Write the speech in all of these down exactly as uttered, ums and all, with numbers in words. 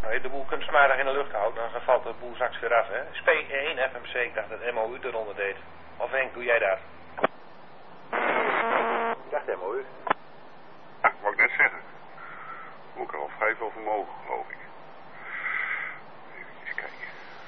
Als je de boel kunstmatig in de lucht houdt, dan valt de boel straks weer af, hè. S P één F M C, ik dacht dat M O U eronder deed. Of Henk, doe jij dat? Ik dacht M O U. Ja, wou ik net zeggen. Moet ik er al vrij veel vermogen, geloof ik. Even kijken.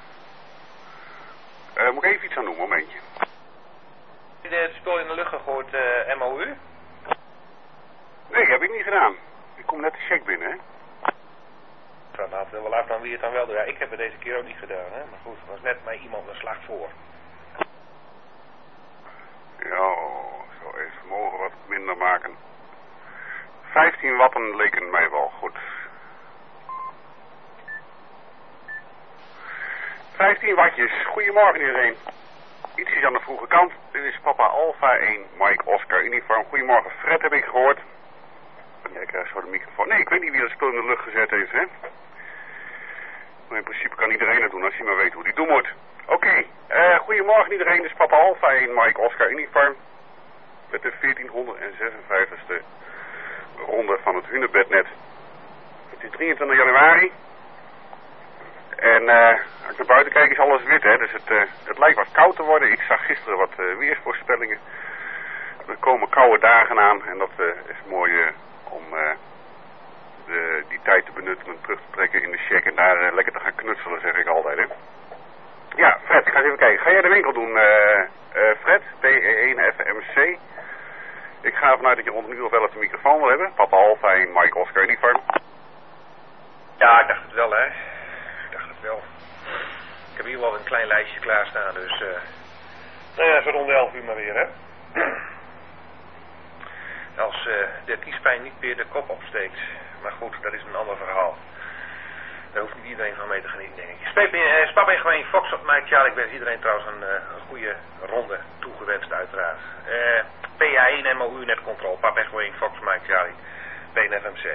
Uh, moet ik even iets aan doen, momentje. Heb je het spul in de lucht gegooid, uh, M O U? Nee, heb ik niet gedaan. Ik kom net de check binnen, hè. Dat laten we wel af dan wie het dan wel doet. Ja, ik heb het deze keer ook niet gedaan, hè. Maar goed, er was net mij iemand een slag voor. Ja, zo even vermogen wat minder maken. vijftien watten leken mij wel goed. vijftien wattjes. Goedemorgen iedereen. Ietsjes aan de vroege kant. Dit is Papa Alpha één, Mike Oscar Uniform. Goedemorgen Fred, heb ik gehoord. Ja, ik krijg zo de microfoon. Nee, ik weet niet wie dat spul in de lucht gezet heeft, hè. Maar in principe kan iedereen het doen als hij maar weet hoe hij doen moet. Oké, okay. uh, goedemorgen iedereen. Dit is Papa Alpha één, Mike Oscar Uniform. Met de veertienhonderdzesenvijftigste ronde van het Hunebednet. Het is drieëntwintig januari. En uh, als ik naar buiten kijk is alles wit, hè. Dus het, uh, het lijkt wat koud te worden. Ik zag gisteren wat uh, weersvoorspellingen. Er komen koude dagen aan en dat uh, is mooi uh, om uh, de, die tijd te benutten om terug te trekken in de shack en daar uh, lekker te gaan knutselen, zeg ik altijd, hè. Ja, Fred, ga eens even kijken. Ga jij de winkel doen, uh, uh, Fred? T E één F M C. Ik ga ervan uit dat je rond een uur of elf de microfoon wil hebben. Papa Alpha en Mike Oscar Uniform. Ja, ik dacht het wel, hè. Ik dacht het wel. Ik heb hier wel een klein lijstje klaarstaan, dus... Uh... Nou ja, zo rond de elf uur maar weer, hè. Als uh, de kiespijn niet meer de kop opsteekt. Maar goed, dat is een ander verhaal. Daar hoeft niet iedereen van mee te genieten, denk ik. Spap uh, Spap en gewoon Fox op Mike Charlie. Ik wens iedereen trouwens een, uh, een goede ronde toegewenst, uiteraard. Uh, P A één M O U Net Control. Pap en gewoon Fox Mike Charlie. B N F M C.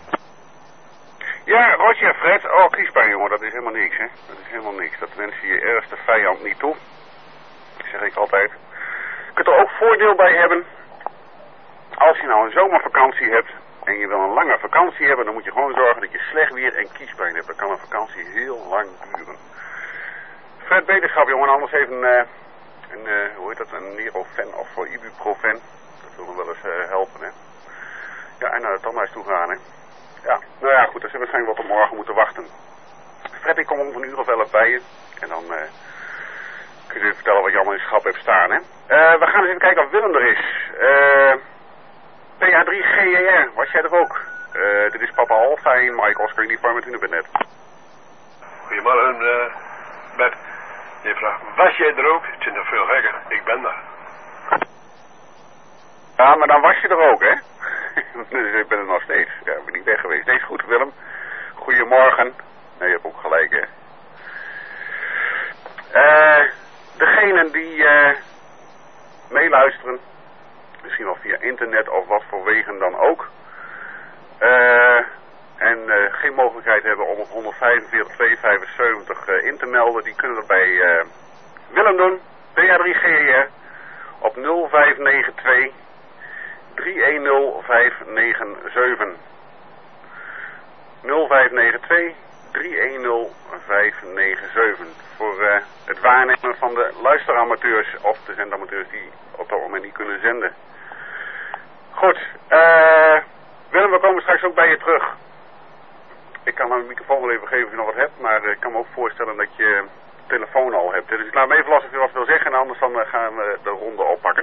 Ja, Roger, Fred. Oh, kiespijn, jongen, dat is helemaal niks, hè. Dat is helemaal niks. Dat wens je je ergste vijand niet toe. Dat zeg ik altijd. Je kunt er ook voordeel bij hebben. Als je nou een zomervakantie hebt en je wil een lange vakantie hebben, dan moet je gewoon zorgen dat je slecht weer en kiespijn hebt. Dan kan een vakantie heel lang duren. Fred, beterschap, jongen, anders even uh, een, uh, hoe heet dat, een Nurofen of voor Ibuprofen. Dat wil nog wel eens uh, helpen, hè. Ja, en naar de tandarts toe gaan, hè. Ja, nou ja, goed, dan zullen we waarschijnlijk wat op morgen moeten wachten. Fred, ik kom om een uur of elf bij je. En dan uh, kun je even vertellen wat je allemaal in schap hebt staan, hè. Uh, we gaan eens even kijken of Willem er is. Eh... Uh, P A drie G E R, was jij er ook? Uh, dit is Papa Alpha en Mike Oscar Uniform met Hunebednet. Goedemorgen, uh, Bert. Je vraagt, was jij er ook? Het is nog veel gekker, ik ben daar. Ja, maar dan was je er ook, hè? Dus ik ben er nog steeds. Ja, ben ik weg geweest. Nee, is goed, Willem. Goedemorgen. Nee, je hebt ook gelijk, hè. Uh, degenen die uh, meeluisteren, misschien wel via internet of wat voor wegen dan ook. Uh, en uh, geen mogelijkheid hebben om op honderdvijfenveertig tweehonderdvijfenzeventig uh, in te melden. Die kunnen dat bij uh, Willem doen. P A drie G E R op nul vijf negen twee drie een nul vijf negen zeven. nul vijf negen twee drie een nul vijf negen zeven. Voor uh, het waarnemen van de luisteramateurs of de zendamateurs die op dat moment niet kunnen zenden. Goed, uh, Willem, we komen straks ook bij je terug. Ik kan mijn microfoon wel even geven of je nog wat hebt, maar ik kan me ook voorstellen dat je telefoon al hebt. Dus ik laat me even los of je wat wil zeggen en anders dan uh, gaan we de ronde oppakken.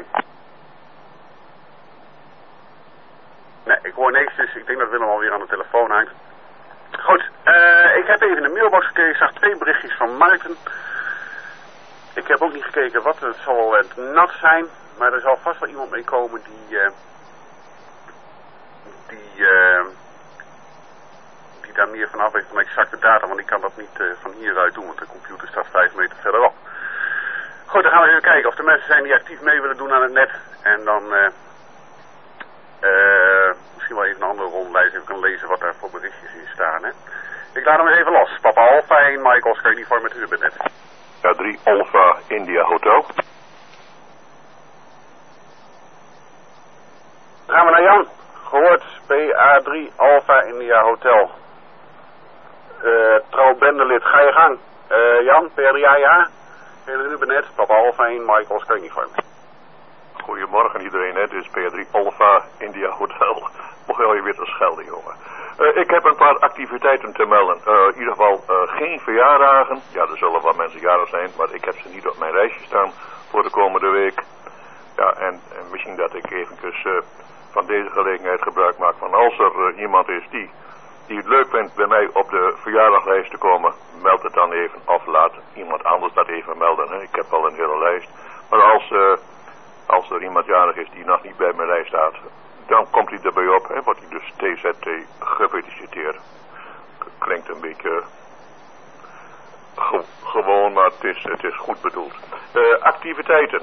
Nee, ik hoor niks, dus ik denk dat Willem alweer aan de telefoon hangt. Goed, uh, ik heb even in de mailbox gekeken, ik zag twee berichtjes van Maarten. Ik heb ook niet gekeken wat, het zal het nat zijn, maar er zal vast wel iemand mee komen die... Uh, Die, uh, die daar meer van af heeft van exacte data, want ik kan dat niet uh, van hieruit doen, want de computer staat vijf meter verderop. Goed, dan gaan we even kijken of er mensen zijn die actief mee willen doen aan het net. En dan uh, uh, misschien wel even een andere rondlijst even kan lezen wat daar voor berichtjes in staan. Hè. Ik laat hem eens even los. Papa Alpha en Mike Oscar Uniform met Hunebednet. P A drie Alpha India Hotel. Dan gaan we naar Jan. Gehoord, P A drie Alpha India Hotel. Uh, trouw bendelid, ga je gang. Uh, Jan, P R drie A ja. Hele Ruben net, Papa Alpha één, Mike Oscar Uniform. Goedemorgen iedereen, hè. Dit is P R drie Alpha India Hotel. Mocht je weer te schelden, jongen. Uh, ik heb een paar activiteiten te melden. Uh, in ieder geval uh, geen verjaardagen. Ja, er zullen wel mensen jarig zijn, maar ik heb ze niet op mijn lijstje staan voor de komende week. Ja, en, en misschien dat ik eventjes uh, van deze gelegenheid gebruik maak van als er uh, iemand is die, die het leuk vindt bij mij op de verjaardaglijst te komen, meld het dan even of laat iemand anders dat even melden. Hè. Ik heb al een hele lijst. Maar als, uh, als er iemand jarig is die nog niet bij mijn lijst staat, dan komt hij erbij op, hè, wordt hij dus T Z T gefeliciteerd. Klinkt een beetje ge gewoon, maar het is, het is goed bedoeld. Uh, activiteiten.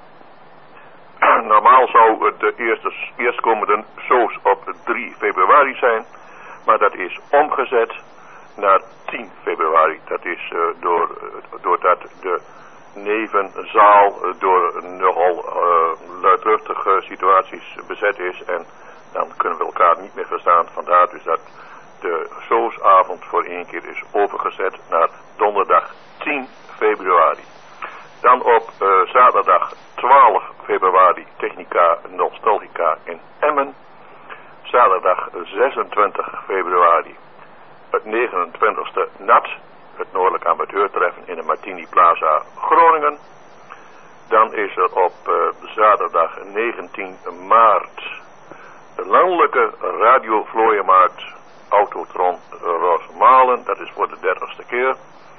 Normaal zou de eerste, eerstkomende soos op drie februari zijn, maar dat is omgezet naar tien februari. Dat is uh, door, uh, doordat de nevenzaal uh, door nogal uh, luidruchtige situaties bezet is en dan kunnen we elkaar niet meer verstaan. Vandaar dus dat de soosavond voor één keer is overgezet naar donderdag tien februari. Dan op uh, zaterdag twaalf februari Technica Nostalgica in Emmen. Zaterdag zesentwintig februari het negenentwintigste N A T, het Noordelijk Amateurtreffen in de Martini Plaza Groningen. Dan is er op uh, zaterdag negentien maart de landelijke radiovlooienmarkt Autotron Rosmalen. Dat is voor de dertigste keer.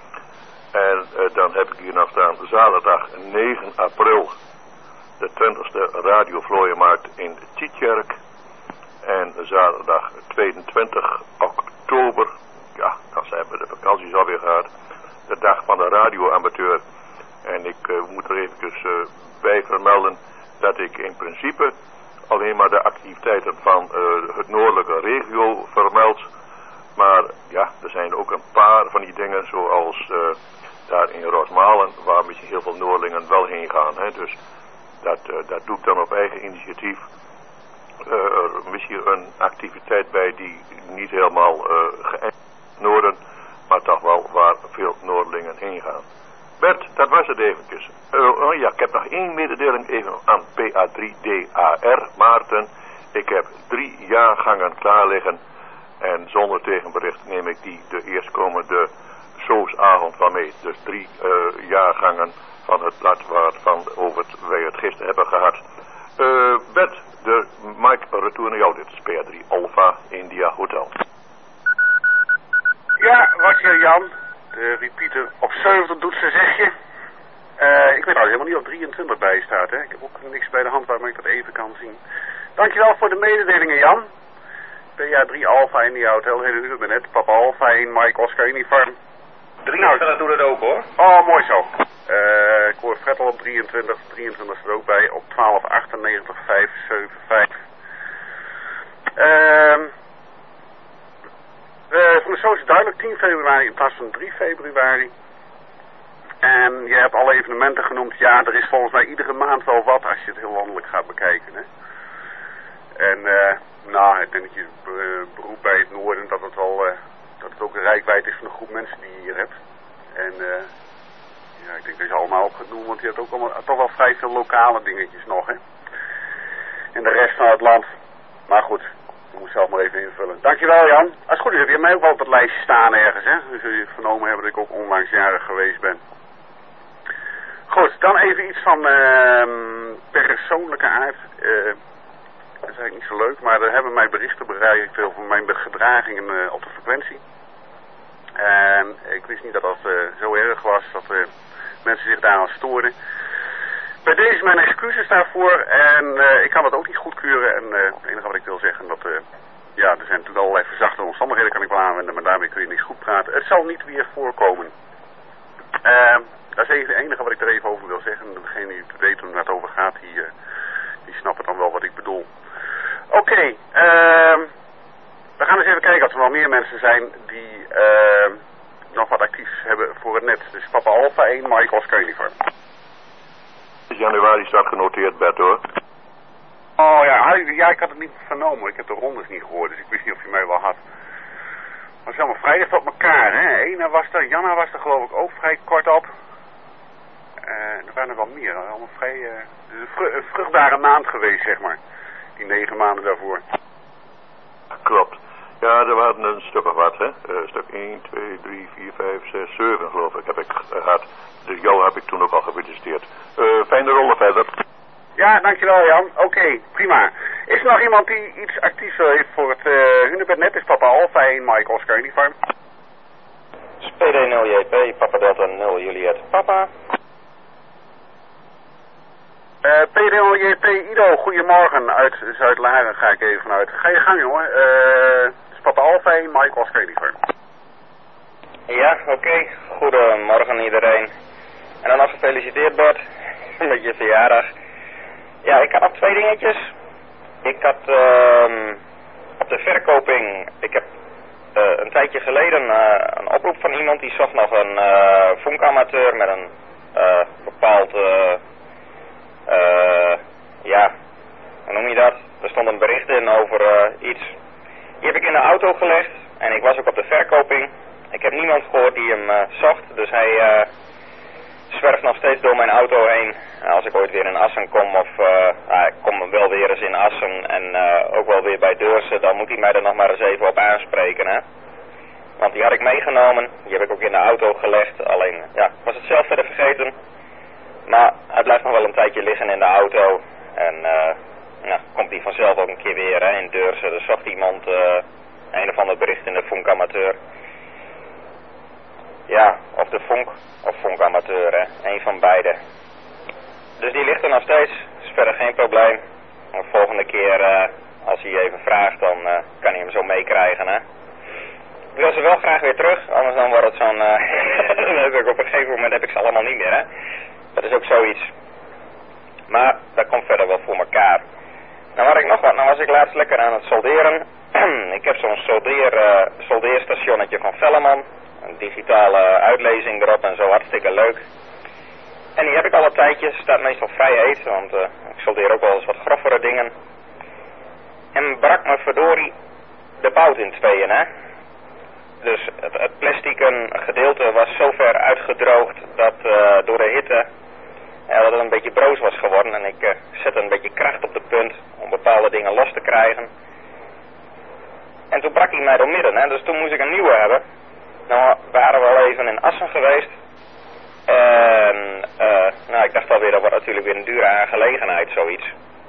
En uh, dan heb ik hier nog staan zaterdag negen april de twintigste radiovlooienmarkt in Tietjerk. En zaterdag tweeëntwintig oktober, ja, dan zijn we de vakanties alweer gehad, de dag van de radioamateur. En ik uh, moet er eventjes uh, bij vermelden dat ik in principe alleen maar de activiteiten van uh, het noordelijke regio vermeld. Maar ja, er zijn ook een paar van die dingen zoals uh, daar in Rosmalen, waar misschien heel veel Noorlingen wel heen gaan. Hè. Dus dat, uh, dat doe ik dan op eigen initiatief. Uh, er misschien een activiteit bij die niet helemaal uh, geënt Noorden, maar toch wel waar veel Noordelingen heen gaan. Bert, dat was het eventjes. Uh, oh ja, ik heb nog één mededeling even aan P A drie D A R, Maarten. Ik heb drie jaargangen klaar liggen en zonder tegenbericht neem ik die de eerstkomende soosavond van mee. Dus drie uh, jaargangen van het blad waarvan over het, wij het gisteren hebben gehad. Uh, Bert, de Mike retour naar jou. Dit is P A drie Alpha India Hotel. Ja, wat je Jan. De repeater op zeventig doet zijn zegje. Uh, ik weet al helemaal niet of drieëntwintig bij staat. Hè? Ik heb ook niks bij de hand waarmee ik dat even kan zien. Dankjewel voor de mededelingen Jan. P A drie Alpha India Hotel. Hele uur ben net. Papa Alpha één, Mike Oscar Uniform. drieëntwintig doet het ook hoor. Oh, mooi zo. Uh, ik hoor Fred al op drieëntwintig. drieëntwintig er ook bij. Op twaalf achtennegentig vijf zeven vijf. Ehm... Uh, Uh, van de soos is duidelijk tien februari in plaats van drie februari. En je hebt alle evenementen genoemd. Ja, er is volgens mij iedere maand wel wat als je het heel landelijk gaat bekijken. Hè? En uh, nou, ik denk dat je uh, beroep bij het noorden dat het wel uh, dat het ook een reikwijd is van de groep mensen die je hier hebt. En uh, ja, ik denk dat je allemaal op gaat noemen, want je hebt ook allemaal, toch wel vrij veel lokale dingetjes nog. Hè? En de rest van het land. Maar goed. Ik moet zelf maar even invullen. Dankjewel Jan. Als het goed is heb je mij ook wel op het lijstje staan ergens. Hè? Dus je vernomen hebben dat ik ook onlangs jarig geweest ben. Goed, dan even iets van uh, persoonlijke aard. Uh, dat is eigenlijk niet zo leuk. Maar er hebben mij berichten bereikt over mijn gedragingen uh, op de frequentie. En ik wist niet dat dat uh, zo erg was. Dat uh, mensen zich daaraan stoorden. Bij deze mijn excuses daarvoor en uh, ik kan dat ook niet goedkeuren en uh, het enige wat ik wil zeggen dat, uh, ja, er zijn natuurlijk allerlei verzachte omstandigheden kan ik wel aanwenden, maar daarmee kun je niks goed praten. Het zal niet weer voorkomen. Uh, dat is even het enige wat ik er even over wil zeggen en degene die het weten waar het over gaat, die, uh, die snappen dan wel wat ik bedoel. Oké, okay, uh, we gaan eens even kijken of er wel meer mensen zijn die uh, nog wat actief hebben voor het net. Dus Papa Alpha één, Mike Oscar Uniform. Januari staat genoteerd, Bert, hoor. Oh ja, ja, ik had het niet vernomen. Ik heb de rondes niet gehoord, dus ik wist niet of je mij wel had. Maar het is helemaal vrijdag tot mijn elkaar, hè. Ene was er, Janna was er geloof ik ook vrij kort op. Uh, er waren er wel meer, allemaal vrij, uh, het is een, vru een vruchtbare maand geweest, zeg maar. Die negen maanden daarvoor. Klopt. Ja, er waren een stuk of wat, hè. Uh, stuk één, twee, drie, vier, vijf, zes, zeven geloof ik heb ik gehad. Dus jou heb ik toen ook al gefeliciteerd. Uh, fijne rollen verder. Ja, dankjewel Jan. Oké, okay, prima. Is er nog iemand die iets actiefs heeft voor het uh, Hunebednet? Is Papa Alpha één, Mike Oscar Uniform. P D nul J P, Papa Delta nul Juliet, Papa. Uh, P D nul J P, Ido, goedemorgen. Uit Zuid-Laren ga ik even vanuit. Ga je gang jongen. Uh, is Papa Alpha één, Mike Oscar Uniform. Ja, oké. Okay. Goedemorgen iedereen. En dan nog gefeliciteerd Bert, met je verjaardag. Ja, ik had nog twee dingetjes. Ik had uh, op de verkoping, ik heb uh, een tijdje geleden uh, een oproep van iemand die zocht nog een uh, funkamateur met een uh, bepaald, uh, uh, ja, hoe noem je dat? Er stond een bericht in over uh, iets. Die heb ik in de auto gelegd en ik was ook op de verkoping. Ik heb niemand gehoord die hem uh, zocht, dus hij uh, zwerft nog steeds door mijn auto heen. Als ik ooit weer in Assen kom, of uh, nou, ik kom wel weer eens in Assen en uh, ook wel weer bij Deurzen, dan moet hij mij er nog maar eens even op aanspreken, hè. Want die had ik meegenomen, die heb ik ook in de auto gelegd, alleen, ja, ik was het zelf verder vergeten. Maar hij blijft nog wel een tijdje liggen in de auto en uh, nou, komt hij vanzelf ook een keer weer, hè, in Deurzen. Er zocht iemand uh, een of ander bericht in de funkamateur. Ja, of de funk, of funkamateur, hè, een van beide. Dus die ligt er nog steeds, is verder geen probleem. De volgende keer, uh, als hij even vraagt, dan uh, kan hij hem zo meekrijgen, hè. Ik wil ze wel graag weer terug, anders dan wordt het zo'n, uh, dan heb ik op een gegeven moment heb ik ze allemaal niet meer, hè. Dat is ook zoiets. Maar, dat komt verder wel voor elkaar. Nou had ik nog wat, nou was ik laatst lekker aan het solderen. Ik heb zo'n soldeer, uh, soldeerstationnetje van Velleman. Een digitale uitlezing erop en zo, hartstikke leuk. En die heb ik al een tijdje, staat meestal vrij heet, want uh, ik soldeer ook wel eens wat groffere dingen. En brak me verdorie de bout in tweeën, hè. Dus het, het plastieken gedeelte was zo ver uitgedroogd dat uh, door de hitte uh, dat het een beetje broos was geworden. En ik uh, zette een beetje kracht op de punt om bepaalde dingen los te krijgen. En toen brak hij mij door midden, hè, dus toen moest ik een nieuwe hebben. Nou waren we al even in Assen geweest. En uh, nou, ik dacht alweer, dat wordt natuurlijk weer een dure aangelegenheid, zoiets.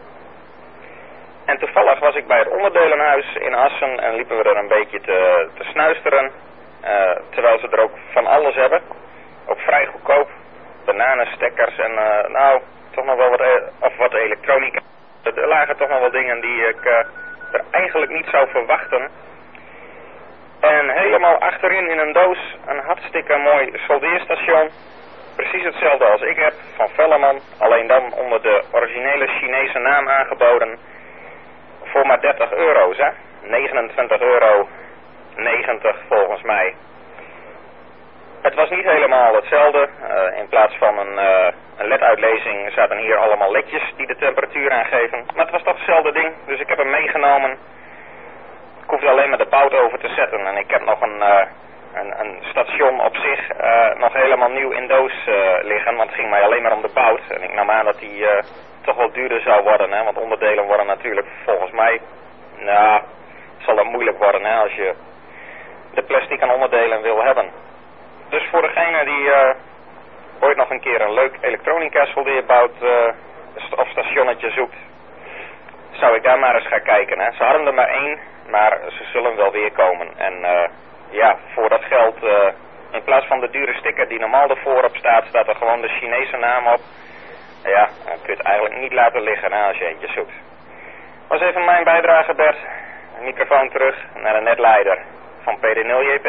En toevallig was ik bij het onderdelenhuis in Assen en liepen we er een beetje te, te snuisteren. Uh, terwijl ze er ook van alles hebben. Ook vrij goedkoop. Bananenstekkers en uh, nou, toch nog wel wat, e of wat elektronica. Er lagen toch nog wel dingen die ik uh, er eigenlijk niet zou verwachten. En helemaal achterin in een doos een hartstikke mooi soldeerstation. Precies hetzelfde als ik heb, van Velleman. Alleen dan onder de originele Chinese naam aangeboden. Voor maar dertig euro's, hè. negenentwintig euro negentig volgens mij. Het was niet helemaal hetzelfde. Uh, in plaats van een, uh, een L E D-uitlezing zaten hier allemaal ledjes die de temperatuur aangeven. Maar het was toch hetzelfde ding, dus ik heb hem meegenomen. Ik hoefde alleen maar de bout over te zetten. En ik heb nog een, uh, een, een station op zich uh, nog helemaal nieuw in doos uh, liggen. Want het ging mij alleen maar om de bout. En ik nam aan dat die uh, toch wel duurder zou worden. Hè? Want onderdelen worden natuurlijk volgens mij... Nou, zal dat moeilijk worden, hè, als je de plastic aan onderdelen wil hebben. Dus voor degene die uh, ooit nog een keer een leuk elektronica soldeerbout uh, of stationnetje zoekt, zou ik daar maar eens gaan kijken. Hè. Ze hadden er maar één, maar ze zullen wel weer komen. En uh, ja, voor dat geld, uh, in plaats van de dure sticker die normaal ervoor op staat, staat er gewoon de Chinese naam op. Ja, dan kun je het eigenlijk niet laten liggen, hè, als je eentje zoekt. Dat was even mijn bijdrage, Bert. Microfoon terug naar de netleider van P D nul J P.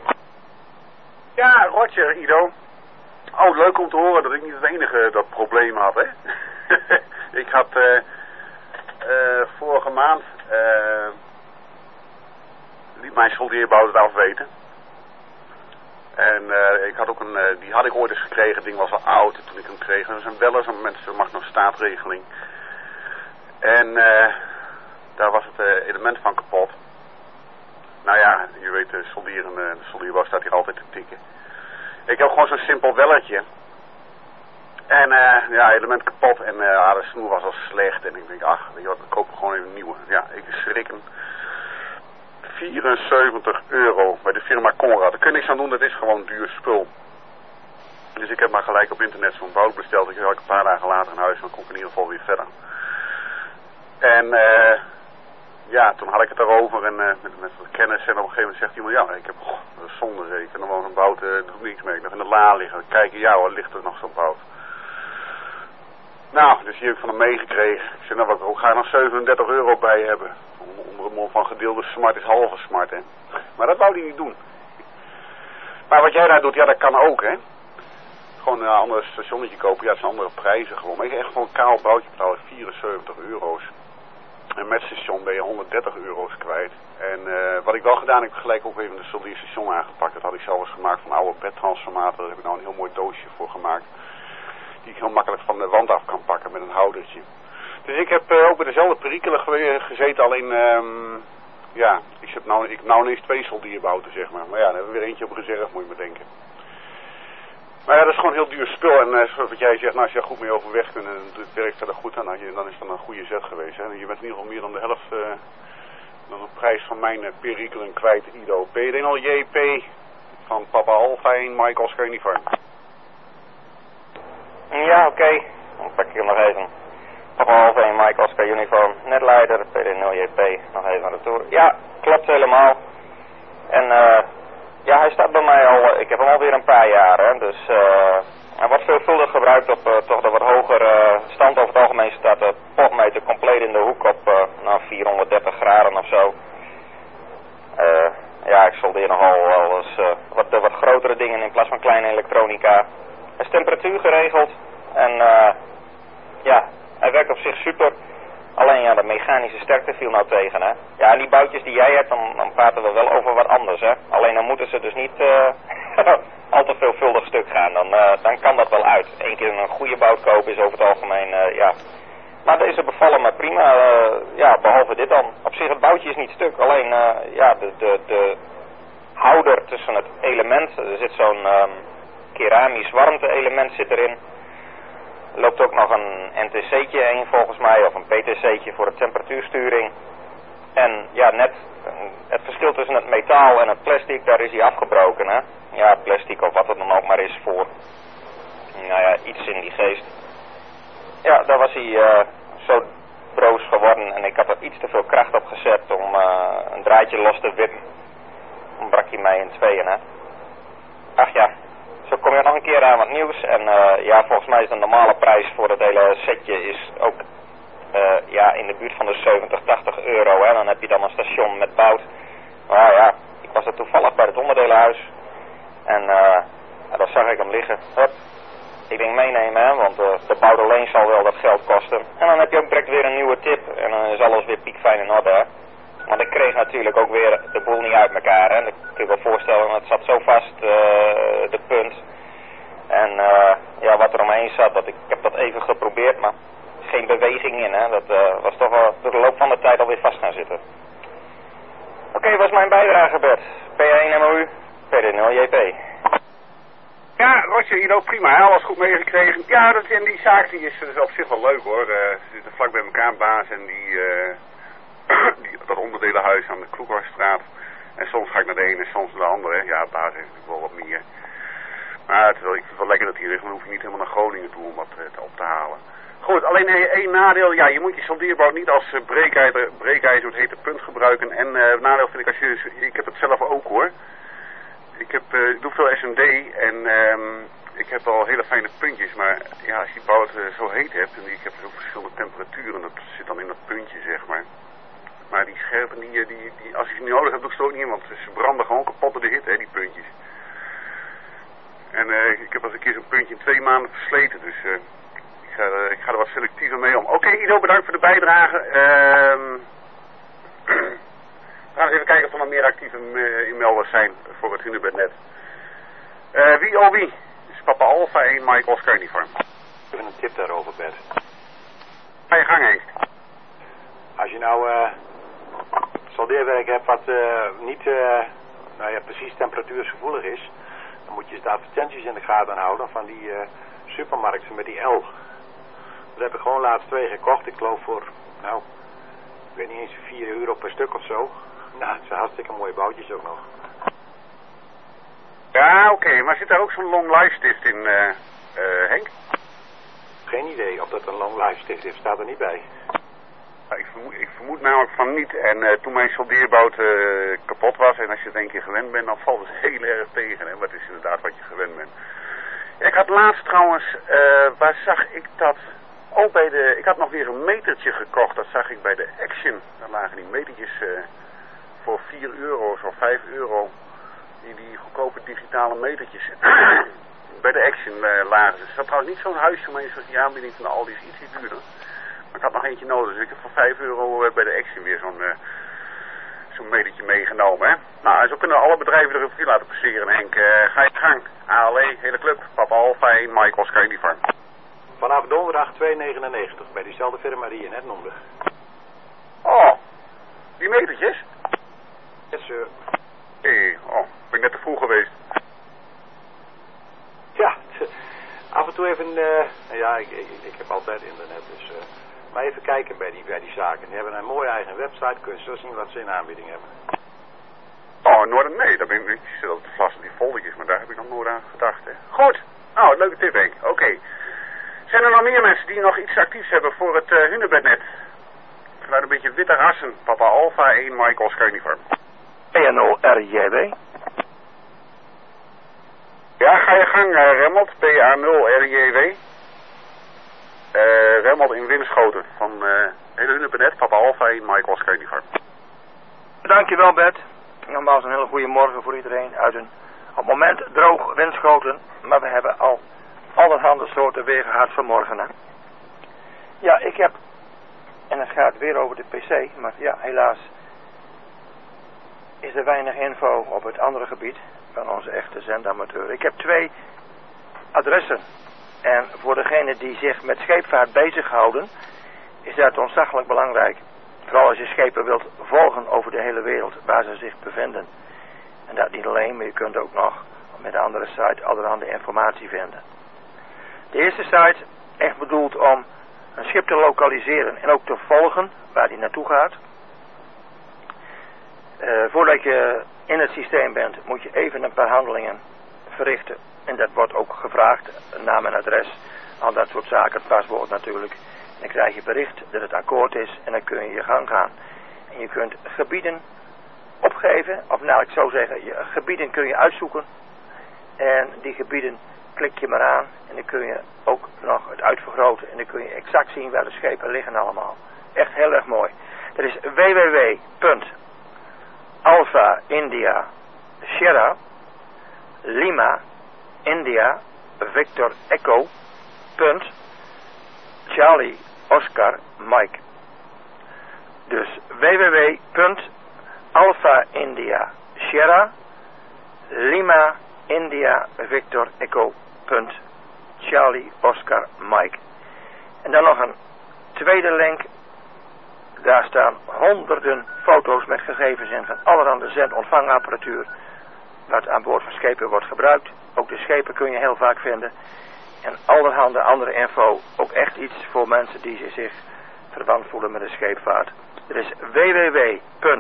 Ja, Roger, Ido. Oh, leuk om te horen dat ik niet het enige dat probleem had, hè. Ik had uh, uh, vorige maand uh, liet mijn soldeerbouw het afweten. En uh, ik had ook een, uh, die had ik ooit eens gekregen, het ding was al oud toen ik hem kreeg. Dat is een wel eens een mensen mag nog staatregeling. En uh, daar was het uh, element van kapot. Nou ja, je weet, de solderen, uh, de soldeerbouw staat hier altijd te tikken. Ik heb gewoon zo'n simpel welletje. En uh, ja, element kapot en uh, ah, de snoer was al slecht. En ik denk, ach, weet je wat, ik koop gewoon even een nieuwe. Ja, ik schrikken. vierenzeventig euro bij de firma Conrad. Daar kun je niks aan doen, dat is gewoon duur spul. Dus ik heb maar gelijk op internet zo'n bout besteld. Ik had een paar dagen later in huis, dan kon ik in ieder geval weer verder. En uh, ja, toen had ik het erover en uh, met, met kennis en op een gegeven moment zegt iemand, ja, ik heb oh, dat is zonde zeker. Dan was een bout, uh, doe niks mee. Ik nog in de la liggen. Dan kijk je, ja hoor, ligt er nog zo'n bout. Nou, dus hier heb ik van hem meegekregen. Ik zei, nou, wat ga je nog zevenendertig euro bij hebben? Onder het mond van gedeelde smart is halve smart, hè. Maar dat wou hij niet doen. Maar wat jij daar doet, ja, dat kan ook, hè. Gewoon een ander stationnetje kopen, ja, het zijn andere prijzen gewoon. Maar ik echt gewoon een kaal boutje betalen, vierenzeventig euro's. En met station ben je honderddertig euro's kwijt. En uh, wat ik wel gedaan heb, ik gelijk ook even de soldierstation aangepakt. Dat had ik zelf eens gemaakt van een oude bedtransformator. Daar heb ik nou een heel mooi doosje voor gemaakt. Die ik heel makkelijk van de wand af kan pakken met een houdertje. Dus ik heb uh, ook bij dezelfde perikelen ge gezeten, alleen, um, ja, ik heb nou, ik, nou ineens twee soldierbouten, zeg maar. Maar ja, dan hebben we weer eentje op reserve, moet je maar denken. Maar ja, dat is gewoon heel duur spul. En uh, zoals wat jij zegt, nou, als je daar goed mee overweg kunt en het werkt verder goed aan, dan, dan is dat een goede zet geweest. Hè? Je bent in ieder geval meer dan de helft uh, dan de prijs van mijn uh, perikelen kwijt, Ido. Ben je al J P van Papa Alpha één, Mike Oscar Uniform? Ja, oké. Okay. Dan pak ik hem nog even. Papa Alpha één, Mike Oscar Uniform, netleider, P D nul J P, nog even aan de toer. Ja, klopt helemaal. En uh, ja, hij staat bij mij al, ik heb hem alweer een paar jaar, hè, dus uh, hij wordt veelvuldig gebruikt op uh, toch de wat hogere stand. Over het algemeen staat de potmeter compleet in de hoek op uh, nou, vierhonderddertig graden of zo. Uh, ja, ik soldeer nogal wel eens uh, wat, de wat grotere dingen in plaats van kleine elektronica. Er is temperatuur geregeld en uh, ja, hij werkt op zich super. Alleen ja, de mechanische sterkte viel nou tegen, hè. Ja, en die boutjes die jij hebt, dan, dan praten we wel over wat anders, hè. Alleen dan moeten ze dus niet uh, al te veelvuldig stuk gaan. Dan, uh, dan kan dat wel uit. Eén keer een goede bout kopen is over het algemeen, uh, ja. Maar deze bevallen me prima, uh, ja, behalve dit dan. Op zich, het boutje is niet stuk. Alleen, uh, ja, de, de, de houder tussen het element, er zit zo'n um, keramisch warmte element zit erin. Er loopt ook nog een N T C'tje heen volgens mij, of een P T C'tje voor de temperatuursturing. En ja, net het verschil tussen het metaal en het plastic, daar is hij afgebroken, hè. Ja, plastic of wat het dan ook maar is voor, nou ja, iets in die geest. Ja, daar was hij uh, zo broos geworden en ik had er iets te veel kracht op gezet om uh, een draadje los te wippen. Dan brak hij mij in tweeën, hè. Ach ja. Zo kom je nog een keer aan wat nieuws. En uh, ja, volgens mij is de normale prijs voor het hele setje is ook uh, ja, in de buurt van de zeventig, tachtig euro. Hè. Dan heb je dan een station met bout. Maar ja, ik was er toevallig bij het onderdelenhuis. En uh, ja, daar zag ik hem liggen. Hup. Ik denk meenemen, hè, want uh, de bout alleen zal wel dat geld kosten. En dan heb je ook direct weer een nieuwe tip. En dan is alles weer piekfijn in orde, hè. Want ik kreeg natuurlijk ook weer de boel niet uit elkaar. Hè. Ik kan je wel voorstellen, het zat zo vast, uh, de punt. En uh, ja, wat er omheen zat, dat ik, ik heb dat even geprobeerd, maar geen beweging in. Hè. Dat uh, was toch wel door de loop van de tijd alweer vast gaan zitten. Oké, okay, was mijn bijdrage, Bert. P één M O U, P D nul J P. Ja, Roger, Ido, prima. Alles goed meegekregen. Ja, dat, en die zaak die is, is op zich wel leuk, hoor. Uh, ze zitten vlak bij elkaar, baas, en die... Uh... Die, dat onderdelenhuis aan de Kloekhorststraat. En soms ga ik naar de ene en soms naar de andere. Ja, baas heeft natuurlijk wel wat meer. Maar het is wel, ik vind het wel lekker dat hij ligt. Dan hoef je niet helemaal naar Groningen toe om wat uh, op te halen. Goed, alleen één nadeel. Ja, je moet je soldeerbout niet als uh, breekijzer, breekijzer, het hete punt gebruiken. En uh, het nadeel vind ik als je... Ik heb het zelf ook, hoor. Ik, heb, uh, ik doe veel S M D en um, ik heb al hele fijne puntjes. Maar ja, als je die bout uh, zo heet hebt, en ik heb dus ook verschillende temperaturen, dat zit dan in dat puntje, zeg maar. Maar die scherpen, die, die, die, als je ze niet nodig hebt, doe ik ze ook niet in, want ze branden gewoon kapot door de hitte, hè, die puntjes. En uh, ik heb al eens een keer zo'n puntje in twee maanden versleten, dus uh, ik, ga, uh, ik ga er wat selectiever mee om. Oké, okay, Ido, bedankt voor de bijdrage. Uh, we gaan eens even kijken of er nog meer actieve uh, inmelders zijn voor het Hunebednet. Uh, wie oh wie? Dus Papa Alpha één, Mike Oscar Uniform. Even een tip daarover, Bert. Ga je gang, Henk. Als je nou uh, soldeerwerk hebt wat uh, niet uh, nou ja, precies temperatuursgevoelig is, dan moet je de advertenties in de gaten houden van die uh, supermarkten met die L. Daar heb ik gewoon laatst twee gekocht. Ik geloof voor, nou, ik weet niet eens, vier euro per stuk of zo. Nou, het zijn hartstikke mooie boutjes ook nog. Ja, oké, okay, maar zit daar ook zo'n long life stift in, uh, uh, Henk? Geen idee of dat een long life stift is, staat er niet bij. Nou, ik, vermoed, ik vermoed namelijk van niet. En uh, toen mijn soldeerbout uh, kapot was, en als je het een keer gewend bent, dan valt het heel erg tegen. Hè? Maar het is inderdaad wat je gewend bent. Ja, ik had laatst trouwens, uh, waar zag ik dat? Oh, bij de, ik had nog weer een metertje gekocht, dat zag ik bij de Action. Daar lagen die metertjes uh, voor vier euro of vijf euro. Die, die goedkope digitale metertjes. Bij de Action uh, lagen ze. Er zat trouwens niet zo'n huisje omheen zoals die aanbieding van de Aldi, is ietsje duurder. Maar ik had nog eentje nodig, dus ik heb voor vijf euro uh, bij de Action weer zo'n uh, zo'n metertje meegenomen. Hè? Nou, zo kunnen alle bedrijven er een revue laten passeren. Henk, uh, ga je gang. A L E, hele club. Papa Alpha één, Mike Oscar Uniform. Vanaf donderdag twee negenennegentig bij diezelfde firma die je net noemde. Oh, die metertjes? Yes, sir. Hé, hey, oh, ben ik net te vroeg geweest. Ja, af en toe even, uh, ja, ik, ik, ik heb altijd internet, dus, uh, maar even kijken bij die, bij die zaken. Die hebben een mooie eigen website, kun je zo zien wat ze in aanbieding hebben. Oh, Noorden, nee, daar ben ik niet. Je zit op de vlas die foldertjes, maar daar heb ik nog nooit aan gedacht, hè. Goed, nou, leuke tip, Henk. Oké. Okay. Zijn er nog meer mensen die nog iets actiefs hebben voor het uh, hunebednet? Vanuit een beetje witte rassen. Papa Alpha één, Mike Oscar Uniform. P N O R J W. Ja, ga je gang, uh, Remmelt. P A nul R J W. Uh, Remmelt in Winschoten. Van uh, hele hunebednet. Papa Alpha één, Mike Oscar Uniform. Dankjewel, Bert. Nogmaals een hele goede morgen voor iedereen. Uit een op het moment droog Winschoten. Maar we hebben al allerhande soorten weer gehad vanmorgen. Hè? Ja, ik heb, en het gaat weer over de P C, maar ja, helaas is er weinig info op het andere gebied van onze echte zendamateur. Ik heb twee adressen. En voor degenen die zich met scheepvaart bezighouden, is dat ontzaglijk belangrijk. Vooral als je schepen wilt volgen over de hele wereld waar ze zich bevinden. En dat niet alleen, maar je kunt ook nog met de andere site allerhande informatie vinden. De eerste site, echt bedoeld om een schip te lokaliseren en ook te volgen waar die naartoe gaat. Uh, voordat je in het systeem bent, moet je even een paar handelingen verrichten. En dat wordt ook gevraagd, naam en adres, al dat soort zaken, het paswoord natuurlijk. Dan krijg je bericht dat het akkoord is en dan kun je je gang gaan. En je kunt gebieden opgeven, of nou ik zou zeggen, je, gebieden kun je uitzoeken. En die gebieden klik je maar aan en dan kun je ook nog het uitvergroten. En dan kun je exact zien waar de schepen liggen allemaal. Echt heel erg mooi. Dat is w w w punt alpha india sierra lima india victor echo punt Charlie Oscar Mike. Dus w w w punt alpha india sierra lima india victor echo punt Charlie Oscar Mike. En dan nog een tweede link. Daar staan honderden foto's met gegevens in van allerhande zend-ontvangapparatuur wat aan boord van schepen wordt gebruikt. Ook de schepen kun je heel vaak vinden. En allerhande andere info. Ook echt iets voor mensen die zich verwant voelen met de scheepvaart. Er is w w w.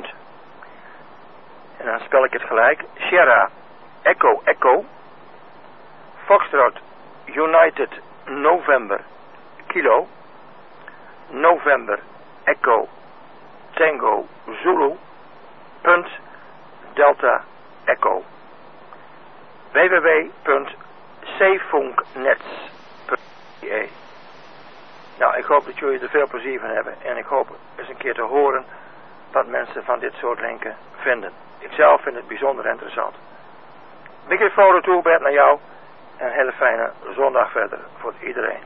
En dan spel ik het gelijk. Sierra Echo Echo Foxtrot United November Kilo November Echo Tango Zulu punt Delta Echo w w w punt zeefunknets punt i e. Nou, ik hoop dat jullie er veel plezier van hebben en ik hoop eens een keer te horen wat mensen van dit soort linken vinden. Ik zelf vind het bijzonder interessant. Microfoon toe, Bert, naar jou. En een hele fijne zondag verder voor iedereen.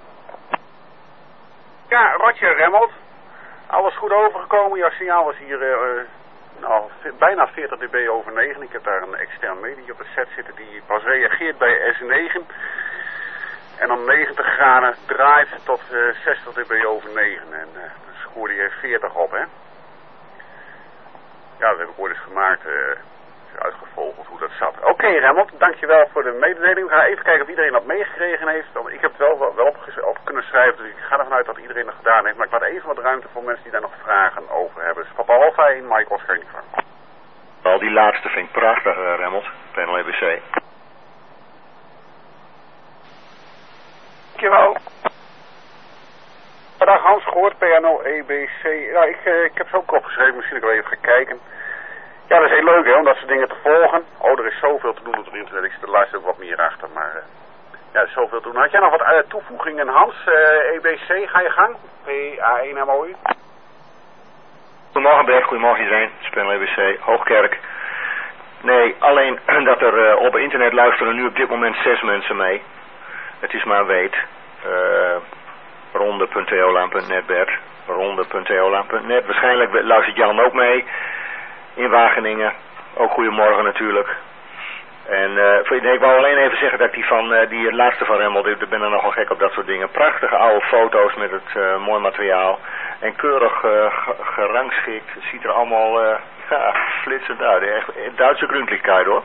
Ja, Roger Remmelt. Alles goed overgekomen. Jouw signaal was hier uh, nou, bijna veertig dB over negen. Ik heb daar een extern medie op het set zitten die pas reageert bij S negen. En om negentig graden draait tot uh, zestig dB over negen. En uh, dan scoorde je veertig op, hè. Ja, dat heb ik ooit eens gemaakt. Uh, uitgevoerd. geregeld hoe dat zat. Oké, okay, Remmelt, dankjewel voor de mededeling. We gaan even kijken of iedereen dat meegekregen heeft. Ik heb het wel, wel, wel op, op kunnen schrijven, dus ik ga ervan uit dat iedereen dat gedaan heeft. Maar ik laat even wat ruimte voor mensen die daar nog vragen over hebben. Dus Papa Alpha en Mike Oscar Uniform. Al die laatste vind ik prachtig, uh, Remmelt. Panel E B C. Dankjewel. Dag Hans, gehoord, P N O E B C. Nou, ik, uh, ik heb ze ook opgeschreven, misschien ik wel even gaan kijken. Ja, dat is heel leuk hè, om dat soort dingen te volgen. Oh, er is zoveel te doen op het internet. Ik zit er luister ook wat meer achter, maar... Uh, ja, er is zoveel te doen. Had jij nog wat uh, toevoegingen, Hans? Uh, E B C, ga je gang? P A één M O U. Goedemorgen Bert, goedemorgen iedereen. Panel E B C, Hoogkerk. Nee, alleen dat er uh, op internet luisteren nu op dit moment zes mensen mee. Het is maar een weet. Uh, ronde punt eolaan punt net Bert. ronde punt eolaan punt net. Waarschijnlijk luistert Jan ook mee. In Wageningen. Ook goedemorgen natuurlijk. En uh, nee, ik wou alleen even zeggen dat die van uh, die laatste van Remmel, ik ben er nogal gek op dat soort dingen. Prachtige oude foto's met het uh, mooi materiaal. En keurig uh, gerangschikt. Het ziet er allemaal uh, ja, flitsend uit. Echt Duitse gründlichkeit hoor.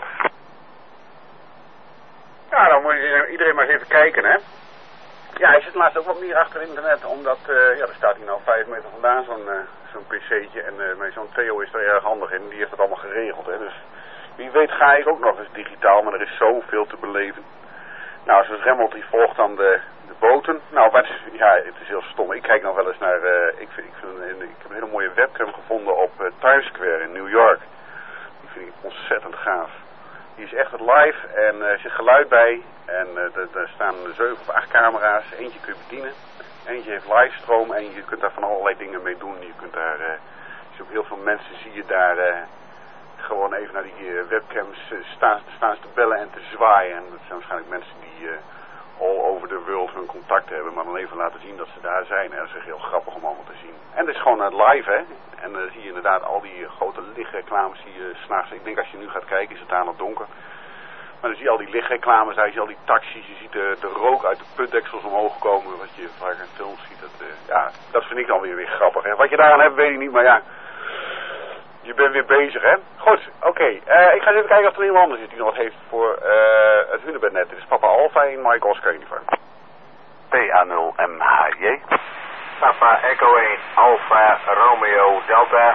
Ja, dan moet je iedereen maar eens even kijken hè. Ja, ik zit laatst ook wat meer achter internet, omdat, uh, ja, er staat hier nou vijf meter vandaan zo'n uh, zo'n pc'tje en uh, met zo'n Theo is er erg handig in, die heeft het allemaal geregeld hè, dus wie weet ga ik ook nog eens digitaal, maar er is zoveel te beleven. Nou, zoals Remmelt die volgt dan de, de boten, nou, wat, ja, het is heel stom, ik kijk nog wel eens naar, uh, ik, vind, ik, vind een, ik heb een hele mooie webcam gevonden op uh, Times Square in New York, die vind ik ontzettend gaaf. Die is echt het live en uh, er zit geluid bij en uh, er staan zeven of acht camera's. Eentje kun je bedienen, eentje heeft livestroom en je kunt daar van allerlei dingen mee doen. Je kunt daar, uh, je ook heel veel mensen zie je daar uh, gewoon even naar die uh, webcams uh, staan, staan te bellen en te zwaaien. En dat zijn waarschijnlijk mensen die uh, all over the world hun contact hebben, maar dan even laten zien dat ze daar zijn. En dat is echt heel grappig om allemaal te zien. En het is gewoon uh, live hè. En dan uh, zie je inderdaad al die uh, grote lichtreclames die je uh, s'nachts, ik denk als je nu gaat kijken is het daar nog donker. Maar dan zie je al die lichtreclames, daar zie je al die taxis, je ziet de, de rook uit de putdeksels omhoog komen, wat je vaak in films ziet. Dat, uh, ja, dat vind ik dan weer, weer grappig. Hè. Wat je daaraan hebt weet ik niet, maar ja, je bent weer bezig hè. Goed, oké. Okay. Uh, ik ga eens even kijken of er iemand anders is die nog wat heeft voor uh, het hunebednet. Dit is Papa Alpha en Mike Oscar Uniform. P A nul M H J. Papa Echo één Alpha Romeo Delta.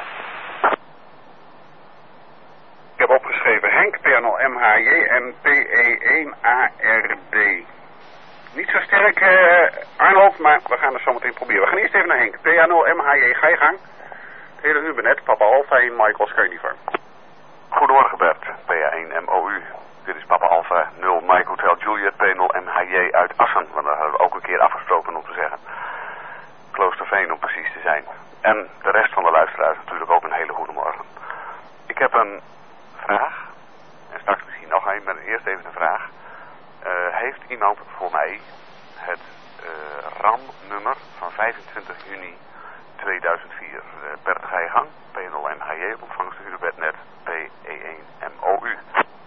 Ik heb opgeschreven Henk, P A nul M H J en P E één A R D. Niet zo sterk uh, Arnold, maar we gaan het zo meteen proberen. We gaan eerst even naar Henk. P A nul M H J, ga je gang. Het hele huurbenet, Papa Alpha en Mike Oscar Uniform. Goedemorgen Bert, P A één M O U. Dit is Papa Alpha nul Mike Hotel Juliet, P nul M H J uit Assen. Want daar hebben we ook een keer afgesproken om te zeggen. Kloosterveen om precies te zijn. En de rest van de luisteraars natuurlijk ook een hele goede morgen. Ik heb een vraag. En straks misschien nog een, maar eerst even een vraag. Uh, heeft iemand voor mij het uh, RAM-nummer van vijfentwintig juni tweeduizend vier? Uh, Bert, ga je gang. P nul M H J, ontvangst Hunebednet, P E één M O U.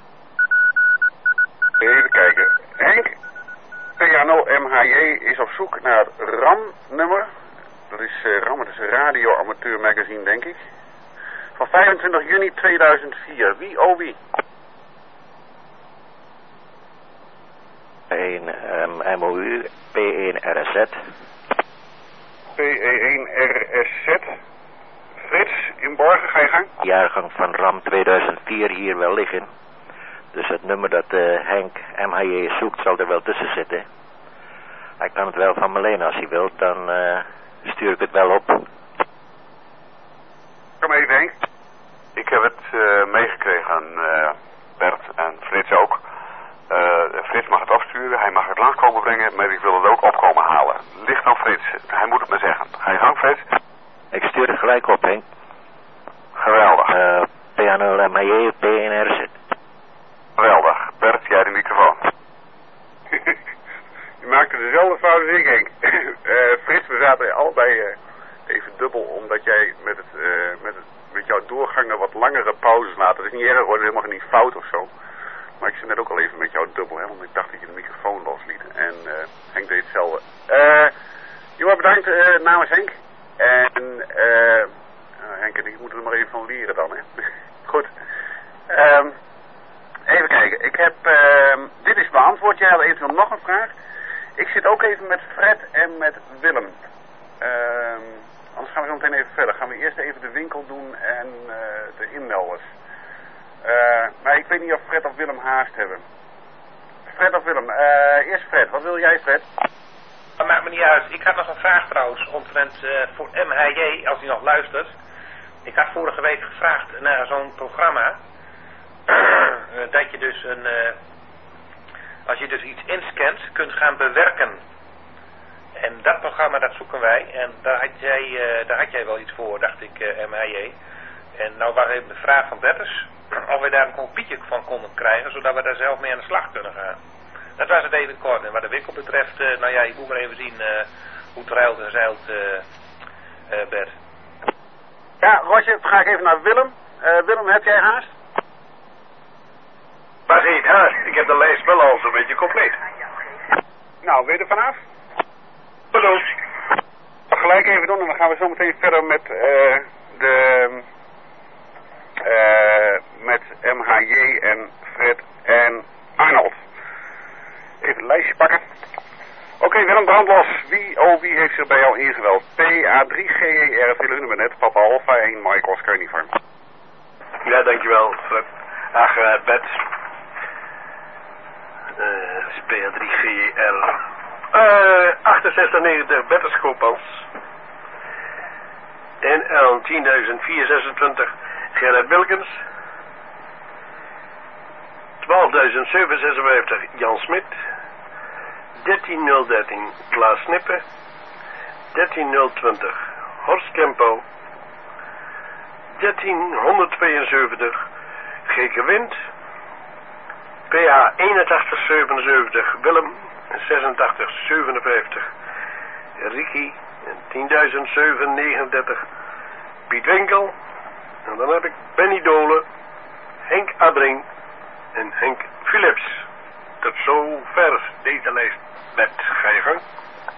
Even kijken. Henk, P A nul M H J is op zoek naar het RAM-nummer. Dat is uh, RAM, het is een Radio Amateur Magazine, denk ik. Van vijfentwintig juni tweeduizend vier. Wie, oh wie? P één M O U, P één R S Z. P E één R S Z. Frits, in Borgen, ga je gang. Jaargang van RAM tweeduizend vier hier wel liggen. Dus het nummer dat uh, Henk M H J zoekt zal er wel tussen zitten. Hij kan het wel van me lenen als hij wilt, dan uh, stuur ik het wel op. Kom even Henk. Ik heb het uh, meegekregen, uh, Bert en Frits ook. Uh, Frits mag het opsturen, hij mag het langs komen brengen, maar ik wil het ook opkomen halen. Ligt aan Frits, hij moet het me zeggen. Ga je gang Frits? Ik stuur het gelijk op Henk. Geweldig. Uh, P A nul M H J, P één R S Z. Geweldig. Bert, jij de microfoon. Je maakte dezelfde fout als ik, Henk. uh, Frits, we zaten allebei uh, even dubbel, omdat jij met, het, uh, met, het, met jouw doorgangen wat langere pauzes laat. Dat is niet erg hoor, dat is helemaal niet fout of zo. Maar ik zit net ook al even met jou dubbel, hè, want ik dacht dat je de microfoon losliet. En uh, Henk deed hetzelfde. Uh, jongen, bedankt uh, namens Henk. En uh, uh, Henk en ik moeten er maar even van leren dan, hè. Goed. Um, ik heb, uh, dit is beantwoord. Jij had eventueel nog een vraag. Ik zit ook even met Fred en met Willem. Uh, anders gaan we zo meteen even verder. Gaan we eerst even de winkel doen en uh, de inmelders. Uh, maar ik weet niet of Fred of Willem haast hebben. Fred of Willem? Uh, eerst Fred. Wat wil jij, Fred? Dat maakt me niet uit. Ik had nog een vraag trouwens, omtrent uh, voor M H J, als hij nog luistert. Ik had vorige week gevraagd naar zo'n programma. uh, dat je dus een... Uh, als je dus iets inscant kunt gaan bewerken. En dat programma, dat zoeken wij. En daar had jij, uh, daar had jij wel iets voor, dacht ik, uh, M H J. En nou was even de vraag van Bertus of we daar een kopietje van konden krijgen, zodat we daar zelf mee aan de slag kunnen gaan. Dat was het even kort. En wat de winkel betreft, uh, nou ja, je moet maar even zien uh, hoe het ruilt en zeilt, uh, uh, Bert. Ja, Roger, dan ga ik even naar Willem. Uh, Willem, heb jij haast? Maar geen haast, ik heb de lijst wel al zo'n beetje compleet. Nou, weet je er vanaf? Bedoeld. Gelijk even doen en dan gaan we zo meteen verder met uh, de... Uh, met M H J en Fred en Arnold. Even een lijstje pakken. Oké, okay, Willem, brandlos. Wie, oh, wie heeft zich bij jou ingeweld? P A drie G E R, Willem net, Papa Alpha één, Mike Oscar Uniform. Ja, dankjewel, Fred. Ach, uh, Bert. Uh, P A drie G E R. Uh, achtenzestig negentig, Bertus Koopmans. N L tienduizend vierhonderdzesentwintig, Gerard Wilkens. twaalfduizend zevenhonderdzesenvijftig, Jan Smit. dertien nul dertien, Klaas Snippen. dertien nul twintig, Horst Kempo. dertienhonderdtweeënzeventig, Geke Wind. P A eenentachtig zevenenzeventig, Willem. zesentachtig zevenenvijftig, Ricky. tienduizend zevenhonderdnegenendertig, Piet Winkel. En dan heb ik Benny Dolen, Henk Addring en Henk Philips. Tot zover deze lijst. Met ga je gang.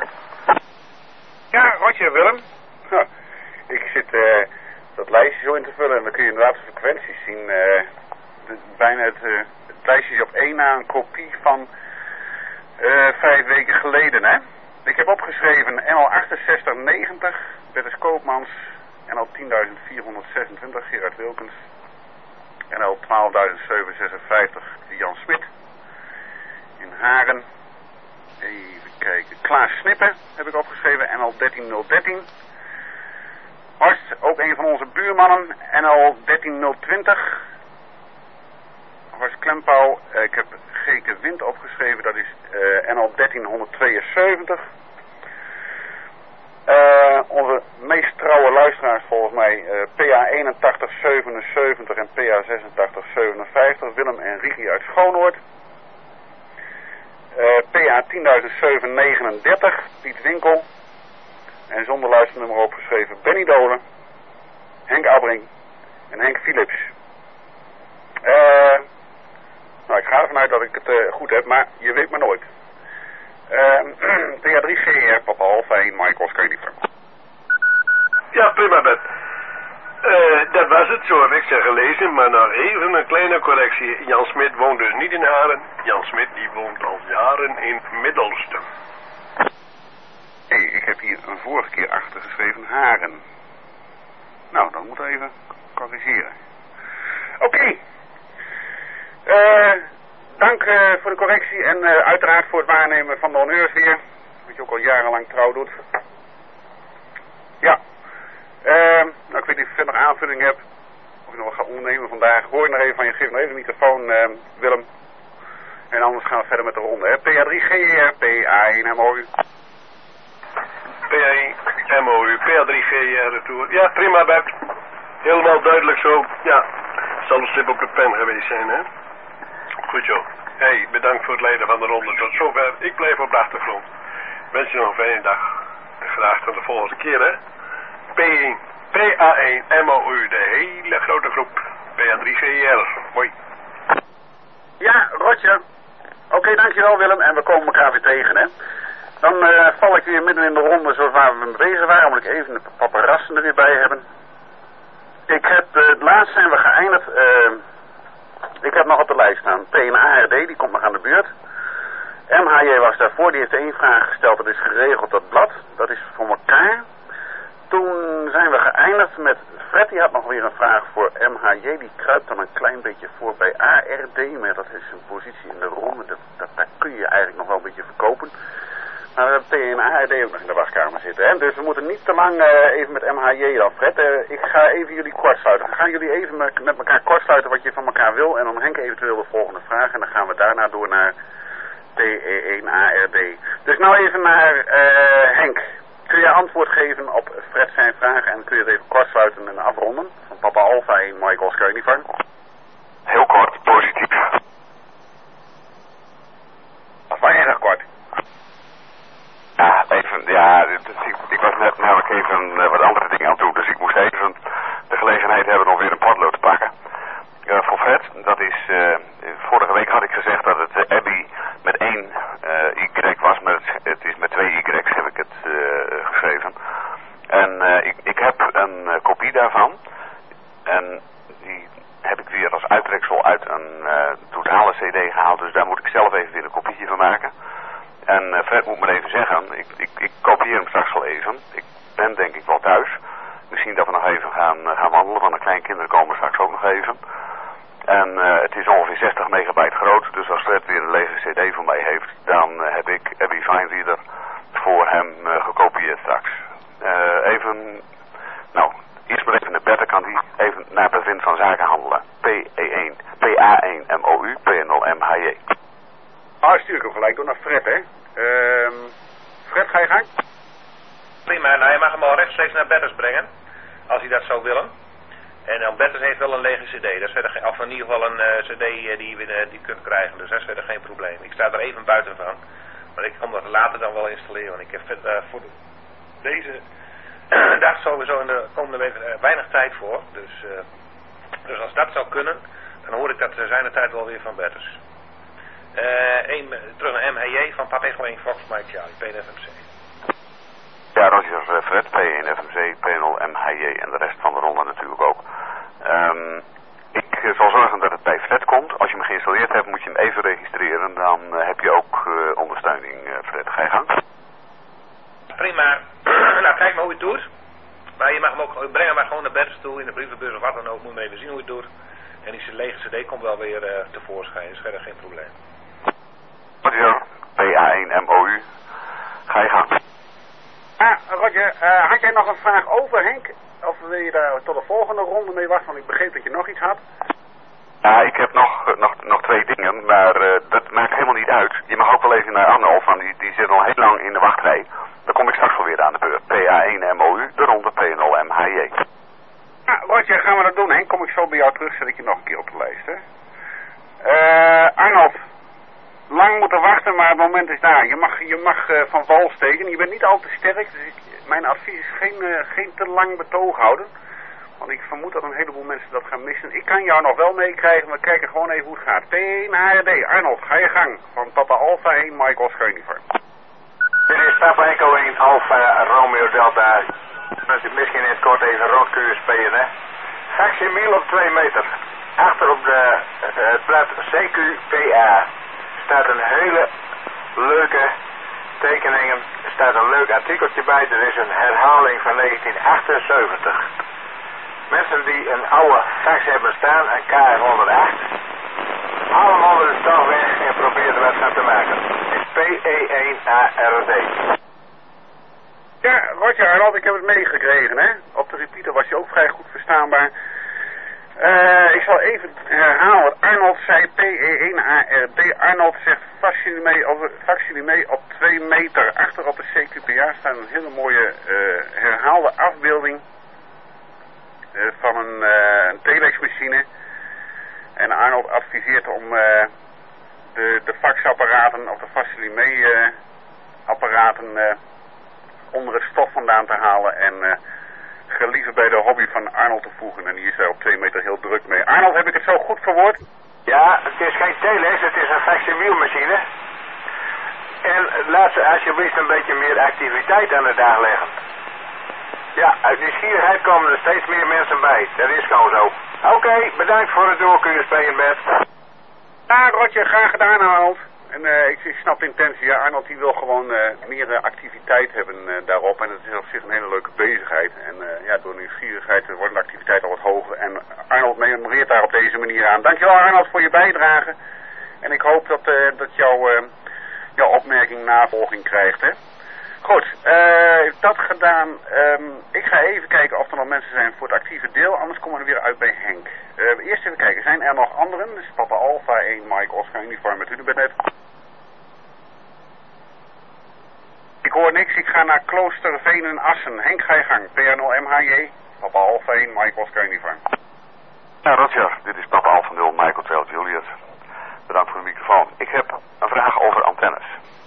Ja, Roger, Willem. Huh. Ik zit uh, dat lijstje zo in te vullen en dan kun je inderdaad de frequenties zien. Uh, de, bijna het, uh, het lijstje is op één na een kopie van uh, vijf weken geleden, hè. Ik heb opgeschreven N L achtenzestig negentig, Bertus Koopmans, N L tienduizend vierhonderdzesentwintig, Gerard Wilkens, N L twaalfduizend zevenhonderdzesenvijftig, Jan Smit, in Haren, even kijken, Klaas Snippen heb ik opgeschreven, N L dertien nul dertien, Horst, ook een van onze buurmannen, N L dertien nul twintig, Horst Klempauw, uh, ik heb Geke Wind opgeschreven, dat is uh, N L dertienhonderdtweeënzeventig. Uh, onze meest trouwe luisteraars volgens mij, uh, P A eenentachtig zevenenzeventig en P A zesentachtig zevenenvijftig, Willem en Ricky uit Schoonoord. Uh, P A tienduizend zevenhonderdnegenendertig, Piet Winkel. En zonder luisternummer opgeschreven Benny Dolen, Henk Abbring en Henk Philips. Uh, nou, ik ga ervan uit dat ik het uh, goed heb, maar je weet maar nooit. Uh, P A drie G R, Papa Alpha één, Mike Oscar Uniform. Ja, prima, Bert. Uh, dat was het, zo heb ik ze gelezen, maar nog even een kleine correctie. Jan Smit woont dus niet in Haren. Jan Smit die woont al jaren in Middelsten. Hé, hey, ik heb hier een vorige keer achtergeschreven Haren. Nou, dan moet ik even corrigeren. Oké. Okay. Uh, dank uh, voor de correctie en uh, uiteraard voor het waarnemen van de honneurs weer. Wat je ook al jarenlang trouw doet. Ja. Uh, nou, ik weet niet of je verder nog aanvulling hebt. Of je nog wat gaat ondernemen vandaag. Hoor je nog even van je. Geef nog even de microfoon, uh, Willem. En anders gaan we verder met de ronde. Hè. P A drie G R, P A één M O U. P A één M O U, P A drie G R retour. Ja, prima, Bert. Helemaal duidelijk zo. Ja, zal een stip op de pen geweest zijn, hè? Goed zo. Hey, bedankt voor het leiden van de ronde. Tot zover. Ik blijf op de achtergrond. Wens je nog een fijne dag. En graag tot de volgende keer, hè? P één, P A één M O U, de hele grote groep. P A drie G R. Hoi. Ja, Roger. Oké, okay, dankjewel Willem. En we komen elkaar weer tegen, hè? Dan uh, val ik weer midden in de ronde zoals waar we mee bezig waren. Omdat ik even de paparazzen er weer bij hebben. Ik heb, uh, het laatst zijn we geëindigd. Uh, ik heb nog op de lijst staan. P en A R D, die komt nog aan de beurt. M H J was daarvoor, die heeft één vraag gesteld. Dat is geregeld, dat blad. Dat is voor elkaar. Toen zijn we geëindigd met... Fred, die had nog weer een vraag voor M H J. Die kruipt dan een klein beetje voor bij A R D. Maar dat is een positie in de ronde. Dat, dat, daar kun je eigenlijk nog wel een beetje verkopen. Maar we hebben P en A R D ook nog in de wachtkamer zitten. Hè? Dus we moeten niet te lang uh, even met M H J dan. Fred, uh, ik ga even jullie kortsluiten. Gaan jullie even met, met elkaar kortsluiten wat je van elkaar wil. En dan Henk eventueel de volgende vraag. En dan gaan we daarna door naar P E één A R D. Dus nou even naar uh, Henk. Kun je antwoord geven op Fred zijn vragen en kun je het even kortsluiten en afronden? Van Papa Alpha één, Mike Oscar Uniform. Heel kort, positief. Of waar erg kort? Ja, even, ja, dit, ik, ik was net namelijk even uh, wat andere dingen aan het doen, dus ik moest even de gelegenheid hebben om weer een potlood te pakken. Uh, voor Fred, dat is, uh, vorige week had ik gezegd dat het uh, Abby met één uh, Y was, maar het, het is met twee Y's heb ik het uh, geschreven. En uh, ik, ik heb een uh, kopie daarvan. En die heb ik weer als uittreksel uit een uh, totale cd gehaald, dus daar moet ik zelf even weer een kopietje van maken. En uh, Fred moet me even zeggen, ik, ik, ik kopieer hem straks wel even. Ik ben denk ik wel thuis. Misschien dat we nog even gaan, uh, gaan wandelen, want de kleinkinderen komen straks ook nog even. En uh, het is ongeveer zestig megabyte groot, dus als Fred weer een lege cd voor mij heeft, dan uh, heb ik Abby Finereader voor hem uh, gekopieerd straks. Uh, even, nou, eerst maar even naar Bert, dan kan hij even naar bevind van zaken handelen. P E één, P A één M O U, P nul M H J. Ah, stuur ik hem gelijk door naar Fred, hè. Uh, Fred, ga je gang? Prima, nou je mag hem al rechtstreeks naar Bertus brengen, als hij dat zou willen. En dan Bertus heeft wel een lege cd, dat is verder geen, of in ieder geval een uh, cd uh, die je uh, die kunt krijgen, dus dat is verder geen probleem. Ik sta er even buiten van, maar ik kan dat later dan wel installeren, want ik heb uh, voor de, deze dag sowieso in de komende week uh, weinig tijd voor. Dus, uh, dus als dat zou kunnen, dan hoor ik dat uh, zijn de tijd wel weer van Bertus. Uh, een, terug naar M H J van Papa Echo één Fox Mike Charlie, P N F M C. Ja, Roger, Fred, P één F M C, P nul M H J en de rest van de ronde natuurlijk ook. Um, ik uh, zal zorgen dat het bij Fred komt. Als je hem geïnstalleerd hebt, moet je hem even registreren. Dan uh, heb je ook uh, ondersteuning, uh, Fred. Ga je gang? Prima. Nou, kijk maar hoe je het doet. Maar je mag hem ook brengen, maar gewoon naar Bertus toe in de brievenbus of wat dan ook. Moet je even zien hoe je het doet. En die lege cd komt wel weer uh, tevoorschijn. Dus verder geen probleem. Roger, P A één M O U. Ga je gang. Ah, Roger, uh, had jij nog een vraag over, Henk? Of wil je daar tot de volgende ronde mee wachten? Want ik begreep dat je nog iets had. Ja, ik heb nog, nog, nog twee dingen, maar uh, dat maakt helemaal niet uit. Je mag ook wel even naar Arnold, want die, die zit al heel lang in de wachtrij. Dan kom ik straks wel weer aan de beurt. P A één M O U, de ronde P nul M H J. Ah, Roger, gaan we dat doen, Henk? Kom ik zo bij jou terug, zet ik je nog een keer op de lijst, hè? Uh, Arnold. Lang moeten wachten, maar het moment is daar. Je mag, je mag uh, van wal steken. Je bent niet al te sterk, dus ik, mijn advies is geen, uh, geen te lang betoog houden. Want ik vermoed dat een heleboel mensen dat gaan missen. Ik kan jou nog wel meekrijgen, we kijken gewoon even hoe het gaat. P één H R D, Arnold, ga je gang. Van Papa Alpha één, Mike Oscar Uniform. Dit is Papa Echo één, Alpha Romeo Delta. Als je misschien in het kort even rood kun je spelen, hè. Facsimile op twee meter. Achter op de, uh, het blad C Q P A staat een hele leuke tekeningen. Er staat een leuk artikeltje bij. Er is een herhaling van negentien achtenzeventig. Mensen die een oude fax hebben staan, een K F honderdacht. Haal hem onder de stof weg en probeer er wat van te maken. Het is P E één A R D. Ja, Roger Arnold, ik heb het meegekregen, hè. Op de repeater was je ook vrij goed verstaanbaar. Uh, ik zal even herhalen. Arnold zei P E één A R D. Arnold zegt facsimile op twee meter. Achter op de C Q P A staat een hele mooie uh, herhaalde afbeelding uh, van een, uh, een telexmachine. En Arnold adviseert om uh, de, de faxapparaten of de facsimile uh, apparaten uh, onder het stof vandaan te halen en uh, gelieven bij de hobby van Arnold te voegen. En die is daar op twee meter heel druk mee. Arnold, heb ik het zo goed verwoord? Ja, het is geen telex, het is een facsimile-machine. En laat ze alsjeblieft een beetje meer activiteit aan de dag leggen. Ja, uit nieuwsgierigheid komen er steeds meer mensen bij. Dat is gewoon zo. Oké, okay, bedankt voor het doorkuren spelen, Bert. Ja, Rotje, graag gedaan, Arnold. En uh, ik, ik snap de intentie. Ja, Arnold die wil gewoon uh, meer uh, activiteit hebben uh, daarop. En dat is op zich een hele leuke bezigheid. En uh, ja, door nieuwsgierigheid uh, wordt de activiteit al wat hoger. En Arnold memoreert daar op deze manier aan. Dankjewel, Arnold, voor je bijdrage. En ik hoop dat, uh, dat jouw, uh, jouw opmerking navolging krijgt, hè. Goed, uh, dat gedaan. Um, ik ga even kijken of er nog mensen zijn voor het actieve deel. Anders komen we er weer uit bij Henk. Uh, eerst even kijken, zijn er nog anderen? Dus Papa Alpha één, Mike Oscar, uniform met Hunebednet. Ik hoor niks, ik ga naar Kloosterveen en Assen. Henk, ga je gang. P R nul M H J, Papa Alpha één, Mike Oscar, uniform. Ja, Roger, dit is Papa Alpha nul, Mike Hotel Juliet. Bedankt voor de microfoon. Ik heb een vraag over antennes.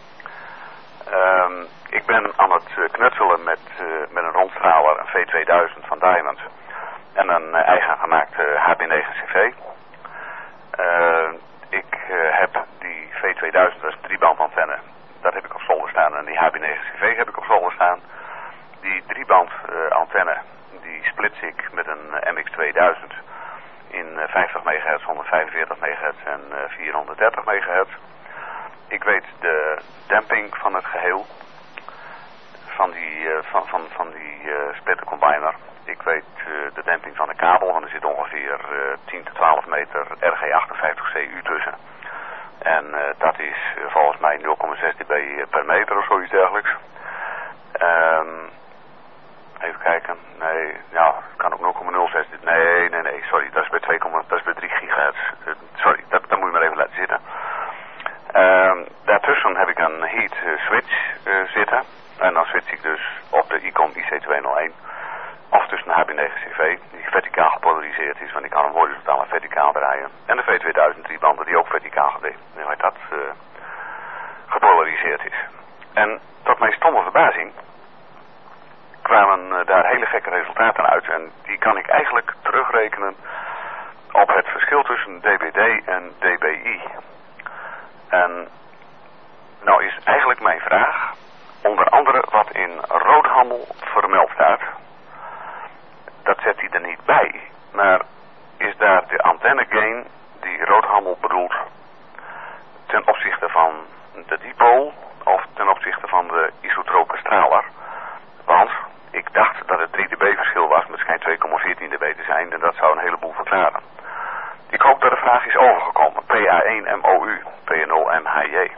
Um, ik ben aan het uh, knutselen met, uh, met een rondstraler, een V tweeduizend van Diamond. En een uh, eigen gemaakte H B negen C V. Uh, ik uh, heb die V tweeduizend, dat is een drieband antenne. Dat heb ik op zolder staan. En die H B negen C V heb ik op zolder staan. Die drieband uh, antenne, die splits ik met een uh, M X tweeduizend in uh, vijftig megahertz, honderdvijfenveertig megahertz en uh, vierhonderddertig megahertz. Ik weet de damping van het geheel, van die, uh, van, van, van die uh, splitter combiner. Ik weet uh, de damping van de kabel, want er zit ongeveer uh, tien tot twaalf meter R G achtenvijftig C U tussen. En uh, dat is uh, volgens mij nul komma zes dB per meter of zoiets dergelijks. Um, even kijken, nee, nou, het kan ook nul komma nul zes dB. Nee, nee, nee, sorry, dat is bij, twee, dat is bij drie gigahertz. Uh, sorry, dat, dat moet je maar even laten zitten. Um, daartussen heb ik een heat uh, switch uh, zitten. En dan switch ik dus op de ICOM I C tweehonderdéén. Of tussen een H B negen C V, die verticaal gepolariseerd is, want ik kan hem horizontaal en verticaal draaien. En de V tweeduizend drie banden die ook verticaal nou, dat, uh, gepolariseerd is. En tot mijn stomme verbazing kwamen uh, daar hele gekke resultaten uit. En die kan ik eigenlijk terugrekenen op het verschil tussen D B D en D B I. En nou is eigenlijk mijn vraag, onder andere wat in Roodhammel vermeld staat, dat zet hij er niet bij, maar is daar de antenne gain die Roodhammel bedoelt ten opzichte van de dipole of ten opzichte van de isotrope straler? Want ik dacht dat het drie dB verschil was, maar het schijnt twee komma veertien dB te zijn en dat zou een heleboel verklaren. Ik hoop dat de vraag is overgekomen. P A één M O U, P nul M H J.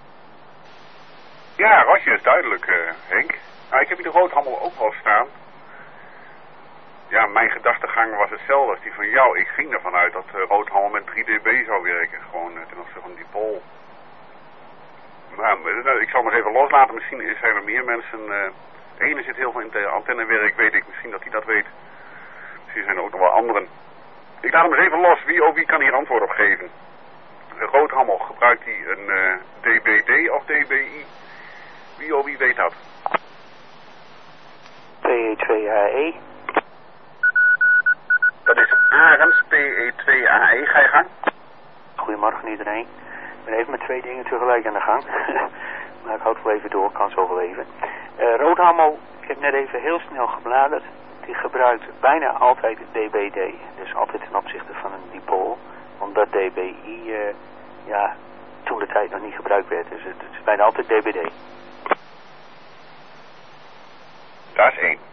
Ja, Rosje is duidelijk, uh, Henk. Nou, ik heb hier de Roodhammel ook wel staan. Ja, mijn gedachtegang was hetzelfde als die van jou. Ik ging ervan uit dat uh, Roodhammel met drie dB zou werken. Gewoon uh, ten opzichte van die pol. Maar uh, ik zal nog even loslaten. Misschien zijn er meer mensen. Uh, de ene zit heel veel in het antennewerk, weet ik. Misschien dat hij dat weet. Misschien zijn er ook nog wel anderen. Ik laat hem eens even los. Wie, oh, wie kan hier antwoord op geven? Roodhammel, gebruikt hij een uh, D B D of D B I? Wie, oh, wie weet dat? P E twee A E. Dat is Arends, P E twee A E. Ga je gang. Goedemorgen iedereen. Ik ben even met twee dingen tegelijk aan de gang. Maar ik houd wel even door, kan zo wel even. Uh, Roodhammel, ik heb net even heel snel gebladerd. Die gebruikt bijna altijd D B D. Dus altijd ten opzichte van een dipool. Omdat D B I, uh, ja, toen de tijd nog niet gebruikt werd. Dus het is bijna altijd D B D. Dat is één.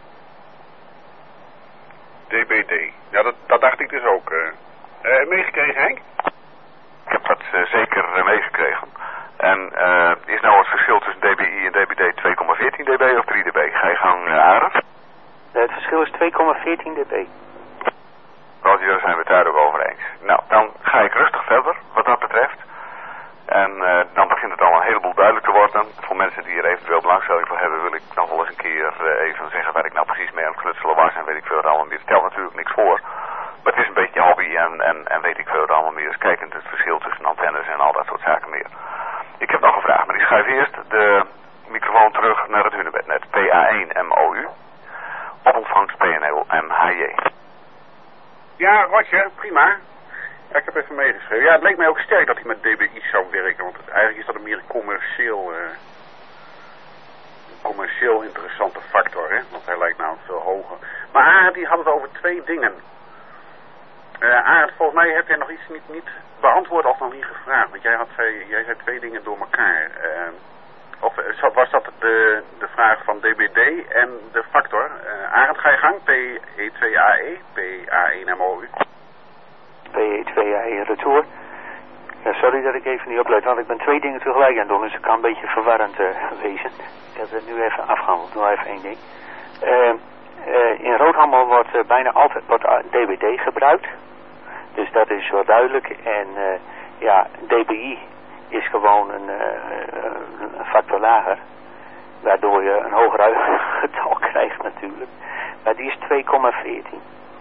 D B D. Ja, dat, dat dacht ik dus ook. Uh, uh, meegekregen, Henk? Ik heb dat uh, zeker uh, meegekregen. En uh, is nou het verschil tussen D B I en D B D twee komma veertien dB of drie dB? Ga je gang, uh, Arend? Het verschil is twee komma veertien dB. Roger, daar zijn we het daar ook over eens. Nou, dan ga ik rustig verder wat dat betreft. En uh, dan begint het al een heleboel duidelijk te worden. Voor mensen die er eventueel belangstelling voor hebben, wil ik nog wel eens een keer uh, even zeggen waar ik nou precies mee aan het knutselen was. En weet ik veel er allemaal meer. Het stelt natuurlijk niks voor. Maar het is een beetje hobby en, en, en weet ik veel er allemaal meer. Dus kijkend het verschil tussen antennes en al dat soort zaken meer. Ik heb nog een vraag, maar ik schuif eerst de microfoon terug naar het Hunebednet. P A één M O U. Op ontvangst P nul M H J. Ja, Roger, prima. Ja, ik heb even meegeschreven. Ja, het leek mij ook sterk dat hij met D B I zou werken, want het, eigenlijk is dat een meer commercieel, uh, een commercieel interessante factor, hè. Want hij lijkt nou veel hoger. Maar die had het over twee dingen. Uh, Arend, volgens mij heb jij nog iets niet, niet beantwoord of nog niet gevraagd. Want jij, had, zei, jij zei twee dingen door elkaar. Uh, of was dat de, de vraag van D B D en de factor? Uh, Arend, ga je gang. P E twee A E, P A één M O U. P E twee A E retour. Ja, sorry dat ik even niet oplet, want ik ben twee dingen tegelijk aan het doen, dus het kan een beetje verwarrend uh, wezen. Ik heb het nu even afgehandeld, nog even één ding. Uh, uh, in Roodhammel wordt uh, bijna altijd wordt D B D gebruikt. Dus dat is wel duidelijk. En uh, ja, D B I is gewoon een, uh, een factor lager. Waardoor je een hoger getal krijgt natuurlijk. Maar die is twee komma veertien.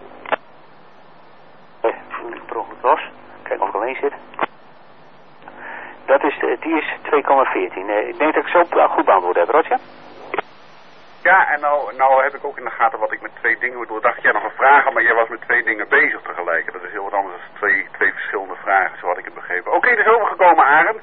Uh, Brog het los. Kijk of ik alleen zit. Dat is, de, die is twee komma veertien. Uh, ik denk dat ik zo goed beantwoord heb, Roger. Ja, en nou, nou heb ik ook in de gaten wat ik met twee dingen bedoel. Dacht jij nog een vraag, maar jij was met twee dingen bezig tegelijk. Dat is heel wat anders dan twee, twee verschillende vragen, zo had ik het begrepen. Oké, okay, dus overgekomen, Arend.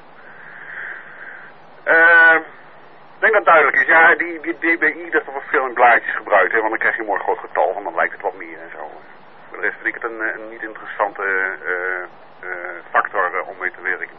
Uh, ik denk dat het duidelijk is. Ja, die, die D B I, dat wordt veel in blaadjes gebruikt, hè, want dan krijg je een mooi groot getal van, dan lijkt het wat meer en zo. Voor de rest vind ik het een, een niet interessante uh, uh, factor uh, om mee te werken.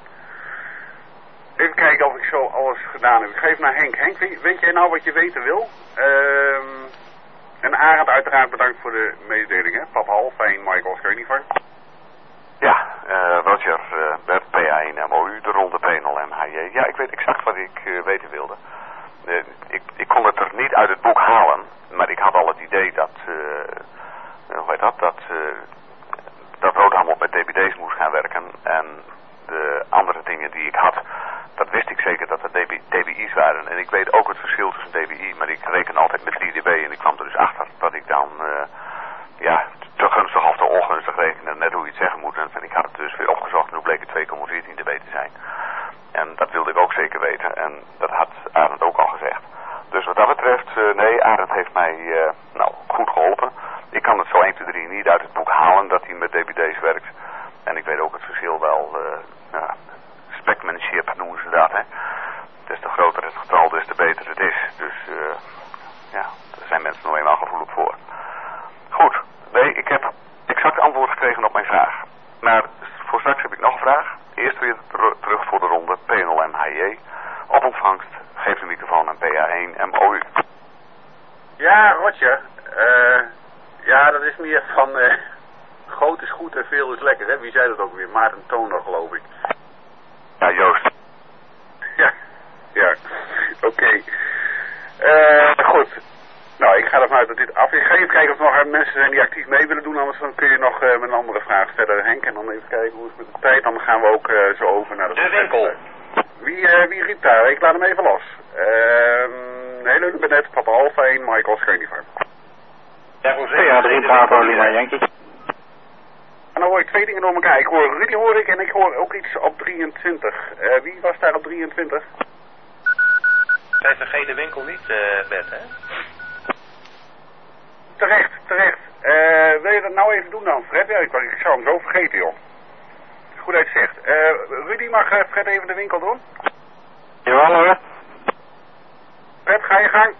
Even kijken of ik zo alles gedaan heb. Ik geef naar Henk. Henk, weet jij nou wat je weten wil? Uh, en Arend uiteraard bedankt voor de mededeling, hè? Papa Alfa één, Mike Oscar Uniform. Ja, uh, Roger, uh, Bert, P A één M O U, de ronde panel en H J. Ja, ik weet exact wat ik uh, weten wilde. Uh, ik, ik kon het er niet uit het boek halen, maar ik had al het idee dat, uh, hoe heet dat, dat, uh, dat Roodhammel met D B D's moest gaan werken. En de andere dingen die ik had, dat wist ik zeker dat het D B I's waren. En ik weet ook het verschil tussen D B I, maar ik reken altijd met drie D B en ik kwam er dus achter dat ik dan, uh, ja, te gunstig of te ongunstig rekenen, net hoe je het zeggen moet. En ik had het dus weer opgezocht en toen bleek het twee komma veertien dB te zijn. En dat wilde ik ook zeker weten en dat had Arend ook al gezegd. Dus wat dat betreft, uh, nee, Arend heeft mij, uh, nou, goed geholpen. Ik kan het zo één, twee, drie niet uit het boek halen dat hij met D B D's werkt. En ik weet ook het verschil wel, uh, ja, specmanship noemen ze dat, hè. Des te groter het getal, des te beter het is. Dus, uh, ja, daar zijn mensen nou eenmaal gevoelig voor. Goed, nee, ik heb exact antwoord gekregen op mijn vraag. Maar voor straks heb ik nog een vraag. Eerst weer ter terug voor de ronde P N L M H J. Op ontvangst, geef de microfoon aan P A één M O U. Ja, Roger. Uh, ja, dat is meer van... Uh, groot is goed en veel is lekker, hè? Wie zei dat ook weer? Maarten Toner, geloof ik. Ja, Joost. Ja, ja. Oké. Okay. Uh, goed. Nou, ik ga ervan uit dat dit af is. Ik ga even kijken of er nog mensen zijn die actief mee willen doen. Anders dan kun je nog uh, met een andere vraag verder, Henk. En dan even kijken hoe het met de tijd. Dan gaan we ook uh, zo over naar de... De winkel. Wie, uh, wie riep daar? Ik laat hem even los. Uh, heel leuk, ik ben net Papa Alfa één, Mike Oscar Uniform. Ja, hoe zeg je? Ja, drie Bravo, Lima Yankee. En dan hoor ik twee dingen door elkaar. Ik hoor Rudy hoor ik en ik hoor ook iets op drieëntwintig. Uh, wie was daar op drieëntwintig? Zij vergeet de winkel niet, uh, Bert, hè? Terecht, terecht. Uh, wil je dat nou even doen dan, Fred? Ja, ik, ik zou hem zo vergeten, joh. Goed uit zegt. Uh, Rudy, mag uh, Fred even de winkel doen? Jawel hoor. Fred, ga je gang.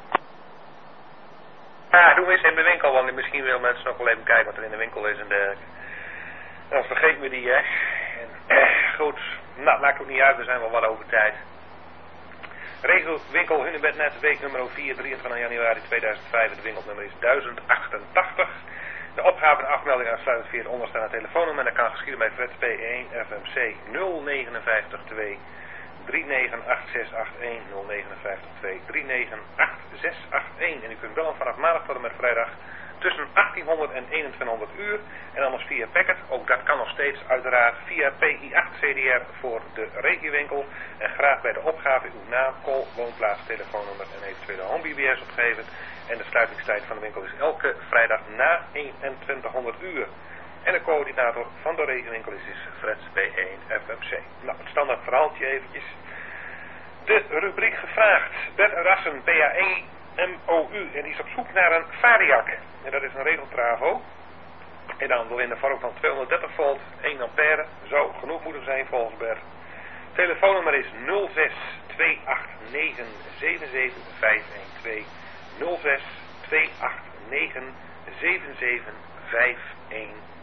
Ja, doe eens in de winkel, want misschien willen mensen nog wel even kijken wat er in de winkel is en dergelijke. Dan vergeet me die, hè. En, eh, goed, nou, maakt ook niet uit, we zijn wel wat over tijd. Regelwinkel Hunebednet, week nummer vier, drieëntwintig januari tweeduizend vijf. Het winkelnummer is duizend achtentachtig. De opgave en afmelding aansluitend via het onderstaande telefoonnummer. En dat kan geschieden bij Fred P één F M C nul vijf negen twee drie negen acht zes acht een nul vijf negen twee drie negen acht zes acht een. En u kunt bellen vanaf maandag tot en met vrijdag tussen achttienhonderd en eenentwintighonderd uur. En anders via Packet, ook dat kan nog steeds uiteraard via P I acht C D R voor de regiewinkel. En graag bij de opgave uw naam, call, woonplaats, telefoonnummer en eventuele home B B S opgeven. En de sluitingstijd van de winkel is elke vrijdag na eenentwintighonderd uur. En de coördinator van de regiewinkel is, is Fred P één F M C. Nou, het standaard verhaaltje eventjes. De rubriek gevraagd. Bert Rassen, P A één M O U. En die is op zoek naar een Variac. En dat is een regeltravo. En dan wil in de vorm van tweehonderddertig volt, één ampère. Zou genoeg moeten zijn volgens Bert. Telefoonnummer is nul zes twee acht negen zeven zeven vijf een twee. nul zes twee acht negen zeven zeven vijf een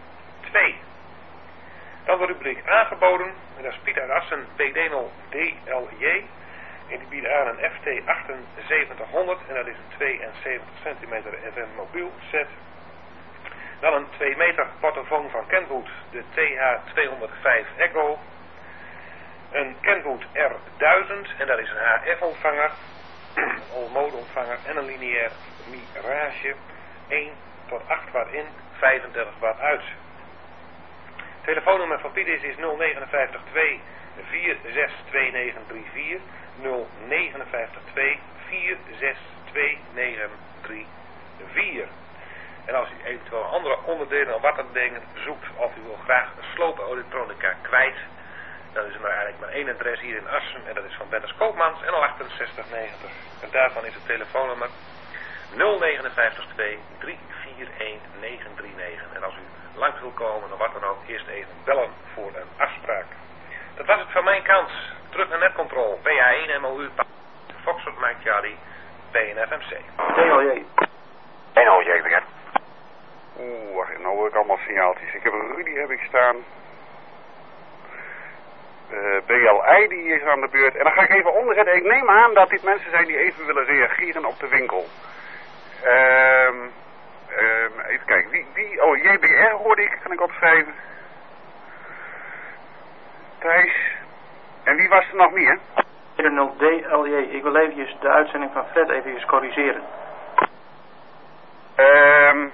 twee. Dan de rubriek aangeboden. En dat is Piet uit Assen, P D nul D L J. En die biedt aan een F T achtenzeventighonderd. En dat is een tweeënzeventig centimeter F M mobiel set. Dan een twee meter portofoon van Kenwood, de T H tweehonderdvijf Echo. Een Kenwood R duizend, en dat is een H F ontvanger, all-mode ontvanger en een lineair Mirage, één tot acht watt in, vijfendertig watt uit. Telefoonnummer van Piet is, is nul vijf negen twee vier zes twee negen drie vier, nul vijf negen twee vier zes twee negen drie vier. En als u eventueel andere onderdelen of wat dan dingen zoekt, of u wil graag een slopen elektronica kwijt, dan is er maar eigenlijk maar één adres hier in Assen, en dat is van Bennis Koopmans, N L achtenzestig negentig. En daarvan is het telefoonnummer nul vijf negen twee drie vier een negen drie negen. En als u langs wil komen of wat dan ook, eerst even bellen voor een afspraak. Dat was het van mijn kant. Terug naar netcontrol. P A één M O U, Foxtrot Mike Charlie, P N F M C. D L J. D L J weer. Oeh, wacht even, nou hoor ik allemaal signaaltjes. Ik heb een Rudy heb ik staan. Uh, B L I die is aan de beurt. En dan ga ik even onderzetten. Ik neem aan dat dit mensen zijn die even willen reageren op de winkel. Um, um, even kijken. Wie, wie, oh, J B R hoorde ik, kan ik opschrijven. Thijs. En wie was er nog meer? nul D L J. Ik wil eventjes de uitzending van Fred even corrigeren. Um,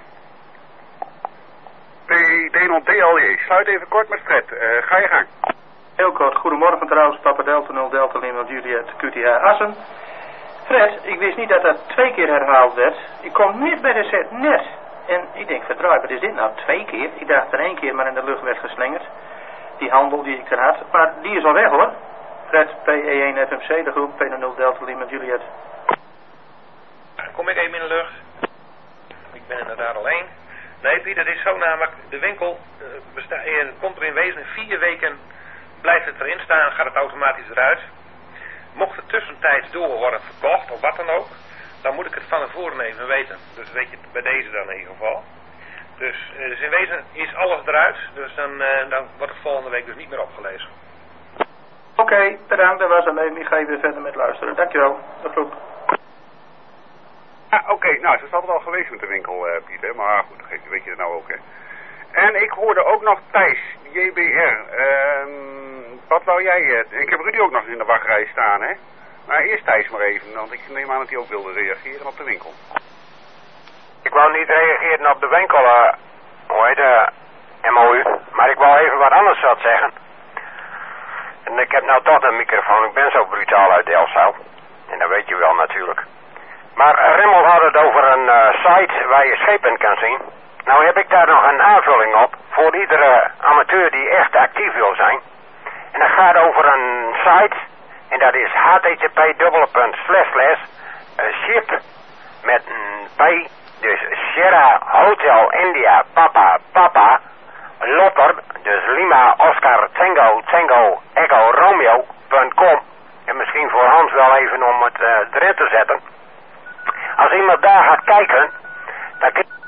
P D nul D L J. Sluit even kort met Fred. Uh, ga je gang. Heel kort. Goedemorgen trouwens. Papa Delta nul Delta Lima Juliet Q T H Assen. Fred, ik wist niet dat dat twee keer herhaald werd. Ik kom net bij de set net. En ik denk, verdraai, wat is dit nou? Twee keer? Ik dacht er één keer maar in de lucht werd geslingerd. Die handel die ik er had. Maar die is al weg hoor. Fred, P E één F M C, de groep P nul Delta Lima Juliet. Kom ik even in de lucht. Ik ben inderdaad al één. Nee Piet, dat is zo namelijk. De winkel uh, besta- uh, komt er in wezen in vier weken. Blijft het erin staan, gaat het automatisch eruit. Mocht het tussentijds door worden verkocht, of wat dan ook, dan moet ik het van tevoren even weten. Dus weet je het bij deze dan in ieder geval. Dus, uh, dus in wezen is alles eruit, dus dan, uh, dan wordt het volgende week dus niet meer opgelezen. Oké, okay, bedankt. Dat was alleen. Ik ga even verder met luisteren. Dankjewel. Dat groep. Ah, oké. Okay. Nou, ze is altijd al geweest met de winkel, uh, Pieter. Maar goed, dat weet je er nou ook, hè. En ik hoorde ook nog Thijs, J B R. Um, wat wou jij? Uh, ik heb Rudy ook nog in de wachtrij staan, hè. Maar eerst Thijs maar even, want ik neem aan dat hij ook wilde reageren op de winkel. Ik wou niet reageren op de winkel, uh, hoe heet uh, M O U. Maar ik wou even wat anders wat zeggen. En ik heb nou toch een microfoon, ik ben zo brutaal uit Delfzijl. En dat weet je wel natuurlijk. Maar uh, Rimmel had het over een uh, site waar je schepen kan zien. Nou heb ik daar nog een aanvulling op voor iedere amateur die echt actief wil zijn. En dat gaat over een site en dat is h t t p dubbele punt slash slash ship met een P, dus Sierra Hotel India Papa Papa Lotter, dus Lima Oscar Tango Tango Echo Romeo punt com. En misschien voor Hans wel even om het uh, erin te zetten. Als iemand daar gaat kijken, dan kun je